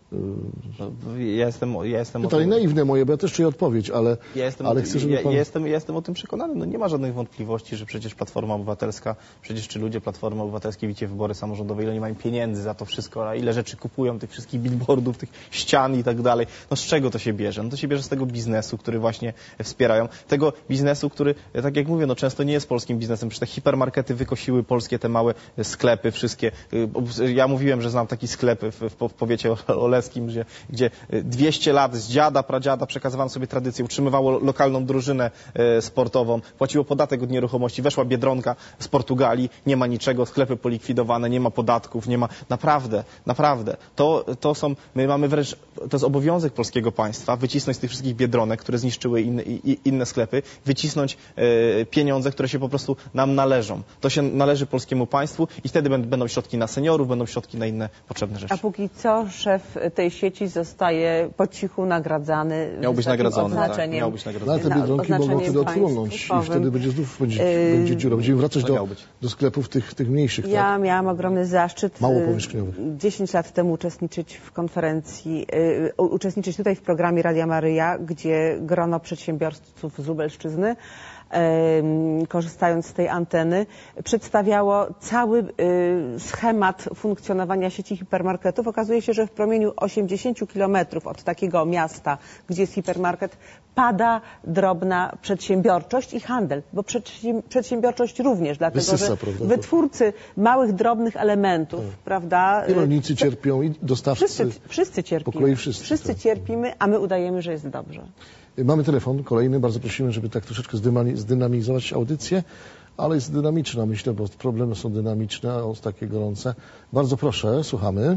[SPEAKER 4] Ja jestem, ja jestem
[SPEAKER 1] Pytanie naiwne moje, bo ja też czuję odpowiedź, ale,
[SPEAKER 4] ja jestem,
[SPEAKER 1] ale chcę, żeby
[SPEAKER 4] ja,
[SPEAKER 1] pan...
[SPEAKER 4] ja, jestem, ja jestem o tym przekonany. No nie ma żadnych wątpliwości, że przecież Platforma Obywatelska, przecież czy ludzie Platformy Obywatelskiej, widzicie wybory samorządowe, ile oni mają pieniędzy za to wszystko, a ile rzeczy kupują, tych wszystkich billboardów, tych ścian i tak dalej. No z czego to się bierze? No to się bierze z tego biznesu, który właśnie wspierają. Tego biznesu, który, tak jak mówię, no często nie jest polskim biznesem. Przecież te hipermarkety wykosiły polskie te małe sklepy, wszystkie. Ja mówiłem, że znam taki sklep w, w, w powiecie oleskim, gdzie gdzie dwieście lat z dziada, pradziada przekazywano sobie tradycję, utrzymywało lokalną drużynę e, sportową, płaciło podatek od nieruchomości, weszła Biedronka z Portugalii, nie ma niczego, sklepy polikwidowane, nie ma podatków, nie ma... Naprawdę, naprawdę. To, to są... My mamy wręcz... To jest obowiązek polskiego państwa wycisnąć z tych wszystkich Biedronek, które zniszczyły inne, i, inne sklepy, wycisnąć e, pieniądze, które się po prostu nam należą. To się należy polskiemu państwu i wtedy będą środki na seniorów, będą środki na inne potrzebne rzeczy.
[SPEAKER 2] A póki co szef tej sieci zostaje po cichu nagradzany.
[SPEAKER 4] Miał być nagradzony,
[SPEAKER 2] tak,
[SPEAKER 4] miał być nagradzony.
[SPEAKER 1] Ale te Biedronki mogą wtedy odpłynąć i wtedy będzie znów będzie, yy, będzie dziura. Będziemy wracać do, do sklepów tych, tych mniejszych.
[SPEAKER 2] Ja
[SPEAKER 1] tak?
[SPEAKER 2] miałam ogromny zaszczyt
[SPEAKER 1] mało powierzchniowych.
[SPEAKER 2] dziesięć lat temu uczestniczyć w konferencji, yy, uczestniczyć tutaj w programie Radia Maryja, gdzie grono przedsiębiorców z Lubelszczyzny, korzystając z tej anteny, przedstawiało cały schemat funkcjonowania sieci hipermarketów. Okazuje się, że w promieniu osiemdziesięciu kilometrów od takiego miasta, gdzie jest hipermarket, pada drobna przedsiębiorczość i handel, bo przedsiębiorczość również, dlatego
[SPEAKER 1] Wysysa,
[SPEAKER 2] że
[SPEAKER 1] prawda?
[SPEAKER 2] wytwórcy małych, drobnych elementów, tak. prawda?
[SPEAKER 1] I rolnicy cierpią, i dostawcy.
[SPEAKER 2] Wszyscy, wszyscy cierpimy.
[SPEAKER 1] Pokolei wszyscy,
[SPEAKER 2] wszyscy
[SPEAKER 1] tak.
[SPEAKER 2] cierpimy, a my udajemy, że jest dobrze.
[SPEAKER 1] Mamy telefon kolejny, bardzo prosimy, żeby tak troszeczkę zdynamizować audycję, ale jest dynamiczna, myślę, bo problemy są dynamiczne, a takie gorące. Bardzo proszę, słuchamy.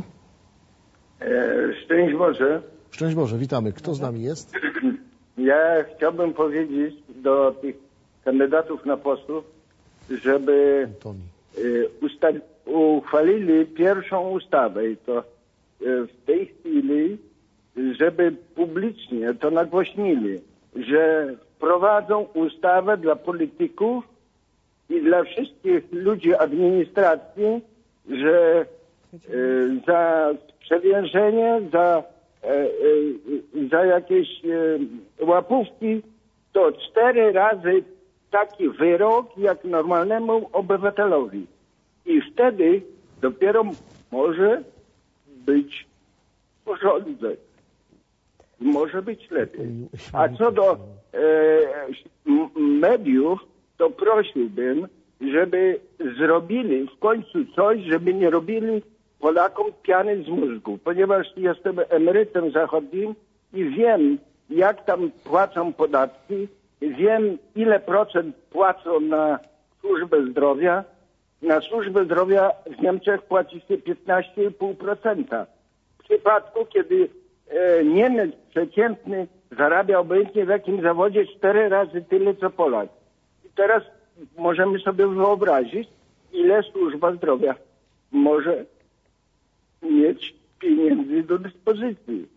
[SPEAKER 17] Szczęść Boże.
[SPEAKER 1] Szczęść Boże, witamy. Kto z nami jest?
[SPEAKER 17] Ja chciałbym powiedzieć do tych kandydatów na posłów, żeby uchwalili pierwszą ustawę i to w tej chwili, żeby publicznie to nagłośnili, że wprowadzą ustawę dla polityków i dla wszystkich ludzi administracji, że za przewierzenie, za, za jakieś łapówki, to cztery razy taki wyrok jak normalnemu obywatelowi. I wtedy dopiero może być porządek. Może być lepiej. A co do e, mediów, to prosiłbym, żeby zrobili w końcu coś, żeby nie robili Polakom piany z mózgu. Ponieważ jestem emerytem zachodnim i wiem, jak tam płacą podatki, wiem, ile procent płacą na służbę zdrowia. Na służbę zdrowia w Niemczech płaci się piętnaście i pół procent. W przypadku, kiedy e, Niemiec przeciętny zarabia obojętnie w jakim zawodzie cztery razy tyle, co Polak. I teraz możemy sobie wyobrazić, ile służba zdrowia może mieć pieniędzy do dyspozycji.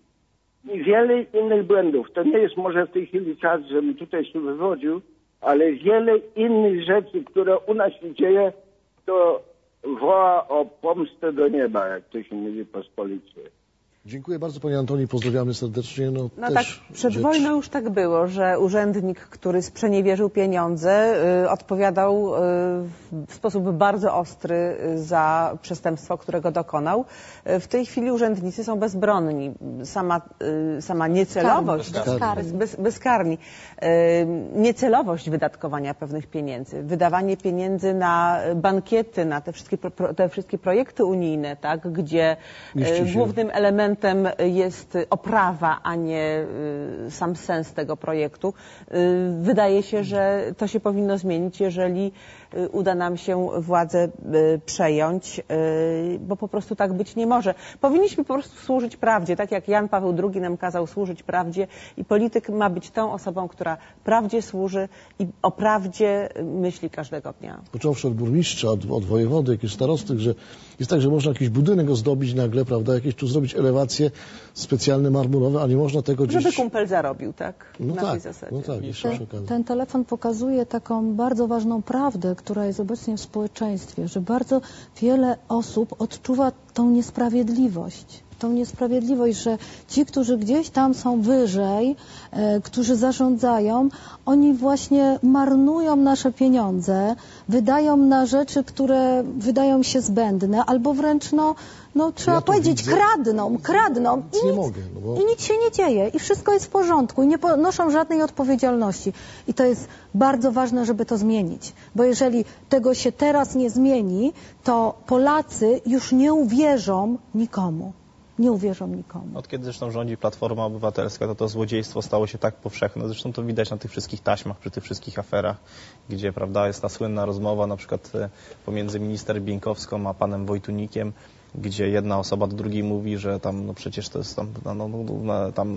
[SPEAKER 17] I wiele innych błędów. To nie jest może w tej chwili czas, żebym tutaj się wywodził, ale wiele innych rzeczy, które u nas się dzieje, to woła o pomstę do nieba, jak to się mówi pospolicie.
[SPEAKER 1] Dziękuję bardzo, panie Antoni, pozdrawiamy serdecznie. No,
[SPEAKER 2] no
[SPEAKER 1] też
[SPEAKER 2] tak, przed
[SPEAKER 1] rzecz...
[SPEAKER 2] wojną już tak było, że urzędnik, który sprzeniewierzył pieniądze, y, odpowiadał y, w sposób bardzo ostry za przestępstwo, którego dokonał. Y, w tej chwili urzędnicy są bezbronni. Sama, y, sama niecelowość,
[SPEAKER 3] bezkarni.
[SPEAKER 2] Bez, bezkarni. Y, niecelowość wydatkowania pewnych pieniędzy, wydawanie pieniędzy na bankiety, na te wszystkie, pro, te wszystkie projekty unijne, tak, gdzie y, głównym elementem jest oprawa, a nie sam sens tego projektu. Wydaje się, że to się powinno zmienić, jeżeli uda nam się władzę przejąć, bo po prostu tak być nie może. Powinniśmy po prostu służyć prawdzie, tak jak Jan Paweł drugi nam kazał służyć prawdzie i polityk ma być tą osobą, która prawdzie służy i o prawdzie myśli każdego dnia.
[SPEAKER 1] Począwszy od burmistrza, od, od wojewody, jakieś starostych, że jest tak, że można jakiś budynek ozdobić nagle, prawda, jakieś tu zrobić elewacje specjalne, marmurowe, a nie można tego gdzieś...
[SPEAKER 2] Żeby kumpel zarobił, tak?
[SPEAKER 1] No
[SPEAKER 2] na
[SPEAKER 1] tak,
[SPEAKER 2] tej zasadzie.
[SPEAKER 1] no tak.
[SPEAKER 3] Ten, ten telefon pokazuje taką bardzo ważną prawdę, która jest obecnie w społeczeństwie, że bardzo wiele osób odczuwa tą niesprawiedliwość. Tą niesprawiedliwość, że ci, którzy gdzieś tam są wyżej, e, którzy zarządzają, oni właśnie marnują nasze pieniądze, wydają na rzeczy, które wydają się zbędne, albo wręcz, no, no trzeba ja powiedzieć, widzę. kradną, kradną i nic,
[SPEAKER 1] mogę, no bo...
[SPEAKER 3] i nic się nie dzieje i wszystko jest w porządku i nie ponoszą żadnej odpowiedzialności. I to jest bardzo ważne, żeby to zmienić, bo jeżeli tego się teraz nie zmieni, to Polacy już nie uwierzą nikomu. Nie uwierzą nikomu.
[SPEAKER 4] Od kiedy zresztą rządzi Platforma Obywatelska, to to złodziejstwo stało się tak powszechne. Zresztą to widać na tych wszystkich taśmach, przy tych wszystkich aferach, gdzie, prawda, jest ta słynna rozmowa na przykład pomiędzy minister Bieńkowską a panem Wojtunikiem, gdzie jedna osoba do drugiej mówi, że tam no przecież to jest tam, no, no, no, tam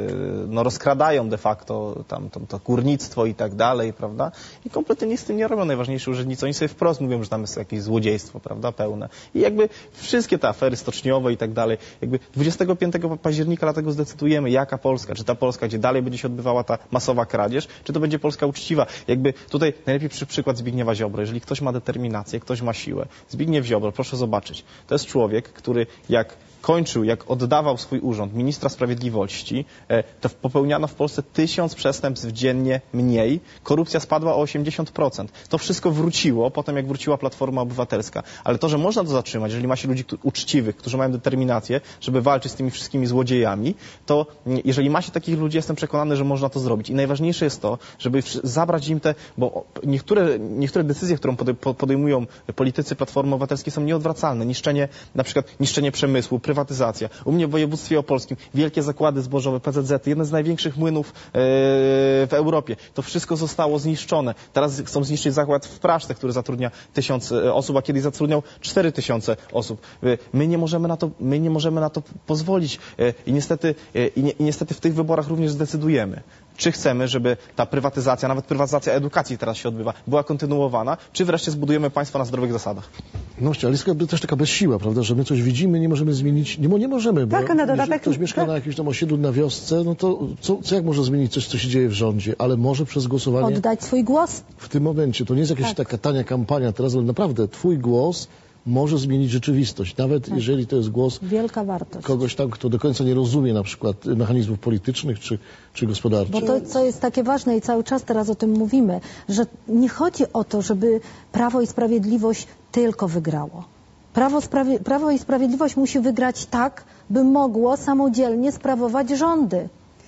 [SPEAKER 4] no, rozkradają de facto tam, tam to górnictwo i tak dalej, prawda? I kompletnie nic z tym nie robią. Najważniejsi urzędnicy, oni sobie wprost mówią, że tam jest jakieś złodziejstwo, prawda, pełne. I jakby wszystkie te afery stoczniowe i tak dalej, jakby dwudziestego piątego października dlatego zdecydujemy, jaka Polska, czy ta Polska, gdzie dalej będzie się odbywała ta masowa kradzież, czy to będzie Polska uczciwa. Jakby tutaj najlepiej przy, przykład Zbigniewa Ziobry. Jeżeli ktoś ma determinację, ktoś ma siłę. Zbigniew Ziobro, proszę zobaczyć, to jest człowiek, Człowiek, który jak kończył, jak oddawał swój urząd ministra sprawiedliwości, to popełniano w Polsce tysiąc przestępstw dziennie mniej. Korupcja spadła o osiemdziesiąt procent. To wszystko wróciło potem, jak wróciła Platforma Obywatelska. Ale to, że można to zatrzymać, jeżeli ma się ludzi uczciwych, którzy mają determinację, żeby walczyć z tymi wszystkimi złodziejami, to jeżeli ma się takich ludzi, jestem przekonany, że można to zrobić. I najważniejsze jest to, żeby zabrać im te, bo niektóre, niektóre decyzje, którą podejmują politycy Platformy Obywatelskiej, są nieodwracalne. Niszczenie, na przykład niszczenie przemysłu, prywatyzacja. U mnie w województwie opolskim wielkie zakłady zbożowe, P Z Z, jeden z największych młynów w Europie. To wszystko zostało zniszczone. Teraz chcą zniszczyć zakład w Praszce, który zatrudnia tysiąc osób, a kiedyś zatrudniał cztery tysiące osób. My nie możemy na to, my nie możemy na to pozwolić i niestety, i, ni, i niestety w tych wyborach również zdecydujemy. Czy chcemy, żeby ta prywatyzacja, nawet prywatyzacja edukacji teraz się odbywa, była kontynuowana, czy wreszcie zbudujemy państwo na zdrowych zasadach?
[SPEAKER 1] No, ale jest też taka bezsiła, prawda, że my coś widzimy, nie możemy zmienić, nie, nie możemy, bo
[SPEAKER 2] tak, na dodatek,
[SPEAKER 1] jeżeli ktoś mieszka tak. na jakimś tam osiedlu na wiosce, no to co, co jak może zmienić coś, co się dzieje w rządzie, ale może przez głosowanie...
[SPEAKER 3] Oddać swój głos.
[SPEAKER 1] W tym momencie, to nie jest jakaś tak. taka tania kampania teraz, ale naprawdę twój głos może zmienić rzeczywistość, nawet tak. jeżeli to jest głos
[SPEAKER 3] Wielka wartość.
[SPEAKER 1] kogoś tam, kto do końca nie rozumie na przykład mechanizmów politycznych czy, czy gospodarczych.
[SPEAKER 3] Bo to, co jest takie ważne i cały czas teraz o tym mówimy, że nie chodzi o to, żeby Prawo i Sprawiedliwość tylko wygrało. Prawo, sprawi- Prawo i Sprawiedliwość musi wygrać tak, by mogło samodzielnie sprawować rządy.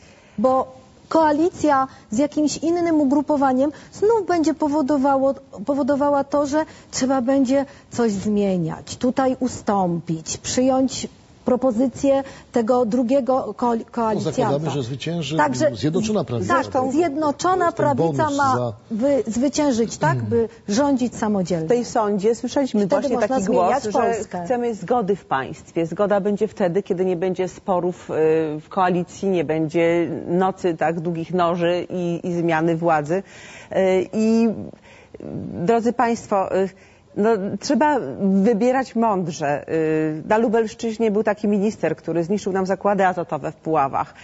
[SPEAKER 3] Bo koalicja z jakimś innym ugrupowaniem znów będzie powodowało, powodowała to, że trzeba będzie coś zmieniać, tutaj ustąpić, przyjąć propozycję tego drugiego ko koalicjanta.
[SPEAKER 1] No zakładamy, że zwycięży
[SPEAKER 3] Także,
[SPEAKER 1] Zjednoczona Prawica.
[SPEAKER 3] Zresztą Zjednoczona Prawica ma za... by zwyciężyć tak, mm. by rządzić samodzielnie.
[SPEAKER 2] W tej sądzie słyszeliśmy
[SPEAKER 3] Wtedy
[SPEAKER 2] właśnie taki głos, że
[SPEAKER 3] Polskę.
[SPEAKER 2] chcemy zgody w państwie. Zgoda będzie wtedy, kiedy nie będzie sporów w koalicji, nie będzie nocy tak długich noży i, i zmiany władzy. I drodzy Państwo, no, trzeba wybierać mądrze. Na Lubelszczyźnie był taki minister, który zniszczył nam zakłady azotowe w Puławach,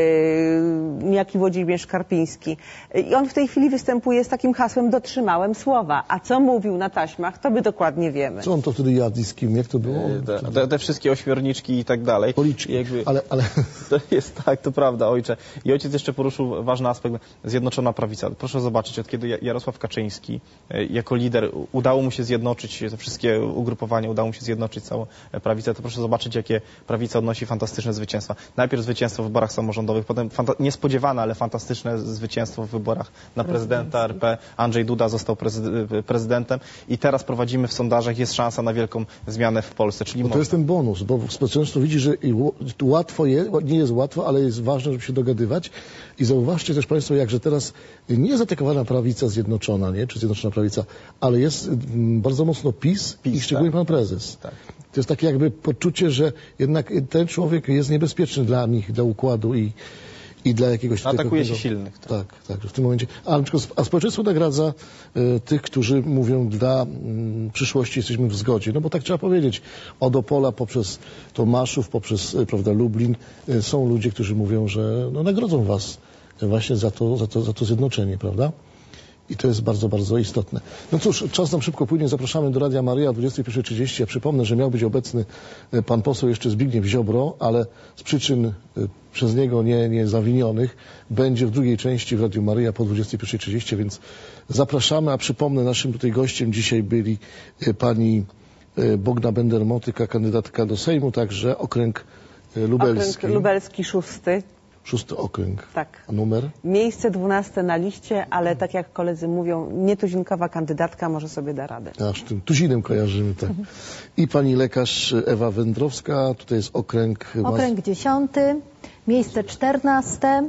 [SPEAKER 2] niejaki Włodzimierz Karpiński. I on w tej chwili występuje z takim hasłem dotrzymałem słowa. A co mówił na taśmach, to my dokładnie wiemy.
[SPEAKER 1] Co on to wtedy jadł i z kim? Jak to było?
[SPEAKER 4] Te, te, te wszystkie ośmiorniczki i tak dalej.
[SPEAKER 1] Policzki.
[SPEAKER 4] Jakby,
[SPEAKER 1] ale, ale...
[SPEAKER 4] To jest tak, to prawda, ojcze. I ojciec jeszcze poruszył ważny aspekt, Zjednoczona Prawica. Proszę zobaczyć, od kiedy Jarosław Kaczyński jako lider udało mu się zjednoczyć te wszystkie ugrupowania, udało mu się zjednoczyć całą prawicę, to proszę zobaczyć, jakie prawica odnosi fantastyczne zwycięstwa. Najpierw zwycięstwo w wyborach samorządowych, potem niespodziewane, ale fantastyczne zwycięstwo w wyborach na prezydenta R P. Andrzej Duda został prezy prezydentem i teraz prowadzimy w sondażach, jest szansa na wielką zmianę w Polsce. Czyli
[SPEAKER 1] bo to jest ten bonus, bo społeczeństwo widzi, że łatwo jest, nie jest łatwo, ale jest ważne, żeby się dogadywać. I zauważcie też Państwo, jakże teraz nie jest atakowana prawica zjednoczona, nie? Czy Zjednoczona Prawica, ale jest bardzo mocno PiS, PiS i szczególnie tak. pan prezes. Tak. To jest takie jakby poczucie, że jednak ten człowiek jest niebezpieczny dla nich, dla układu i, i dla jakiegoś...
[SPEAKER 4] Atakuje się silnych.
[SPEAKER 1] Tak, tak, tak, że w tym momencie... A, a społeczeństwo nagradza y, tych, którzy mówią, dla y, przyszłości jesteśmy w zgodzie. No bo tak trzeba powiedzieć, od Opola poprzez Tomaszów, poprzez y, prawda, Lublin y, są ludzie, którzy mówią, że no, nagrodzą was właśnie za to, za to, za to zjednoczenie, prawda? I to jest bardzo, bardzo istotne. No cóż, czas nam szybko płynie. Zapraszamy do Radia Maryja o dwudziestej pierwszej trzydzieści. Ja przypomnę, że miał być obecny pan poseł jeszcze Zbigniew Ziobro, ale z przyczyn przez niego nie, nie zawinionych będzie w drugiej części w Radiu Maryja po dwudziestej pierwszej trzydzieści, więc zapraszamy. A przypomnę, naszym tutaj gościem dzisiaj byli pani Bogna Bender-Motyka, kandydatka do Sejmu, także okręg lubelski.
[SPEAKER 2] Okręg lubelski szósty.
[SPEAKER 1] Szósty okręg.
[SPEAKER 2] Tak.
[SPEAKER 1] A numer?
[SPEAKER 2] Miejsce dwunaste na liście, ale tak jak koledzy mówią, nietuzinkowa kandydatka może sobie da radę.
[SPEAKER 1] Aż tym tuzinem kojarzymy, tak. I pani lekarz Ewa Wędrowska, tutaj jest okręg...
[SPEAKER 3] Okręg dziesiąty, miejsce czternaste.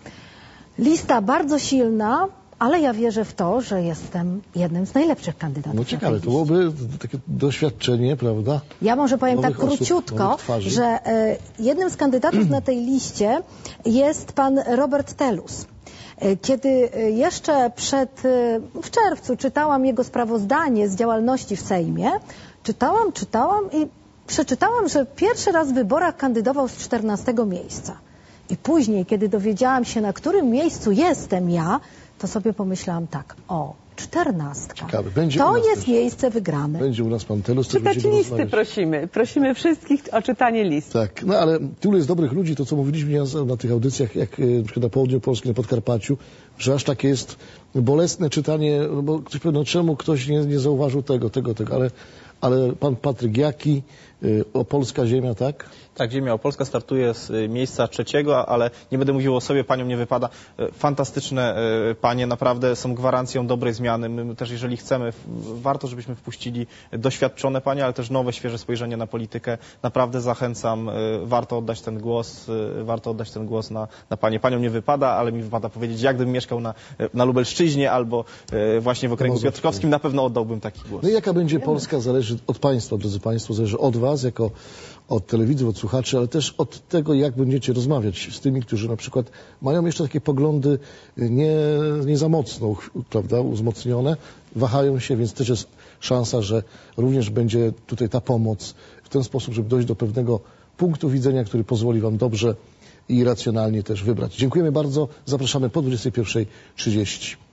[SPEAKER 3] Lista bardzo silna, ale ja wierzę w to, że jestem jednym z najlepszych kandydatów.
[SPEAKER 1] No ciekawe, to byłoby takie doświadczenie, prawda?
[SPEAKER 3] Ja może powiem
[SPEAKER 1] nowych
[SPEAKER 3] tak króciutko,
[SPEAKER 1] osób,
[SPEAKER 3] że e, jednym z kandydatów na tej liście jest pan Robert Telus. E, kiedy jeszcze przed, e, w czerwcu czytałam jego sprawozdanie z działalności w Sejmie, czytałam, czytałam i przeczytałam, że pierwszy raz w wyborach kandydował z czternastego miejsca. I później, kiedy dowiedziałam się, na którym miejscu jestem ja, to sobie pomyślałam tak, o, czternastka.
[SPEAKER 1] Ciekawe. Będzie
[SPEAKER 3] to jest
[SPEAKER 1] też.
[SPEAKER 3] miejsce wygrane.
[SPEAKER 1] Będzie u nas pan Telus.
[SPEAKER 2] Czytać listy prosimy. Prosimy wszystkich o czytanie list.
[SPEAKER 1] Tak, no ale tylu jest dobrych ludzi, to co mówiliśmy na, na tych audycjach, jak na przykład na południu Polski, na Podkarpaciu, że aż takie jest bolesne czytanie, no bo ktoś powie, no czemu ktoś nie, nie zauważył tego, tego, tego, ale, ale pan Patryk Jaki, y, Opolska Ziemia, tak?
[SPEAKER 4] Tak, Ziemia Opolska startuje z miejsca trzeciego, ale nie będę mówił o sobie, paniom nie wypada. Fantastyczne panie, naprawdę są gwarancją dobrej zmiany. My też, jeżeli chcemy, warto, żebyśmy wpuścili doświadczone panie, ale też nowe, świeże spojrzenie na politykę. Naprawdę zachęcam, warto oddać ten głos, warto oddać ten głos na, na panie. Paniom nie wypada, ale mi wypada powiedzieć, jak gdybym mieszkał na, na Lubelszczyźnie albo właśnie w okręgu piotrkowskim, na pewno oddałbym taki głos.
[SPEAKER 1] No i jaka będzie Polska, zależy od państwa, drodzy państwo, zależy od was, jako od telewidzów, od słuchaczy, ale też od tego, jak będziecie rozmawiać z tymi, którzy na przykład mają jeszcze takie poglądy nie, nie za mocno, prawda, uzmocnione, wahają się, więc też jest szansa, że również będzie tutaj ta pomoc w ten sposób, żeby dojść do pewnego punktu widzenia, który pozwoli wam dobrze i racjonalnie też wybrać. Dziękujemy bardzo, zapraszamy po dwudziestej pierwszej trzydzieści.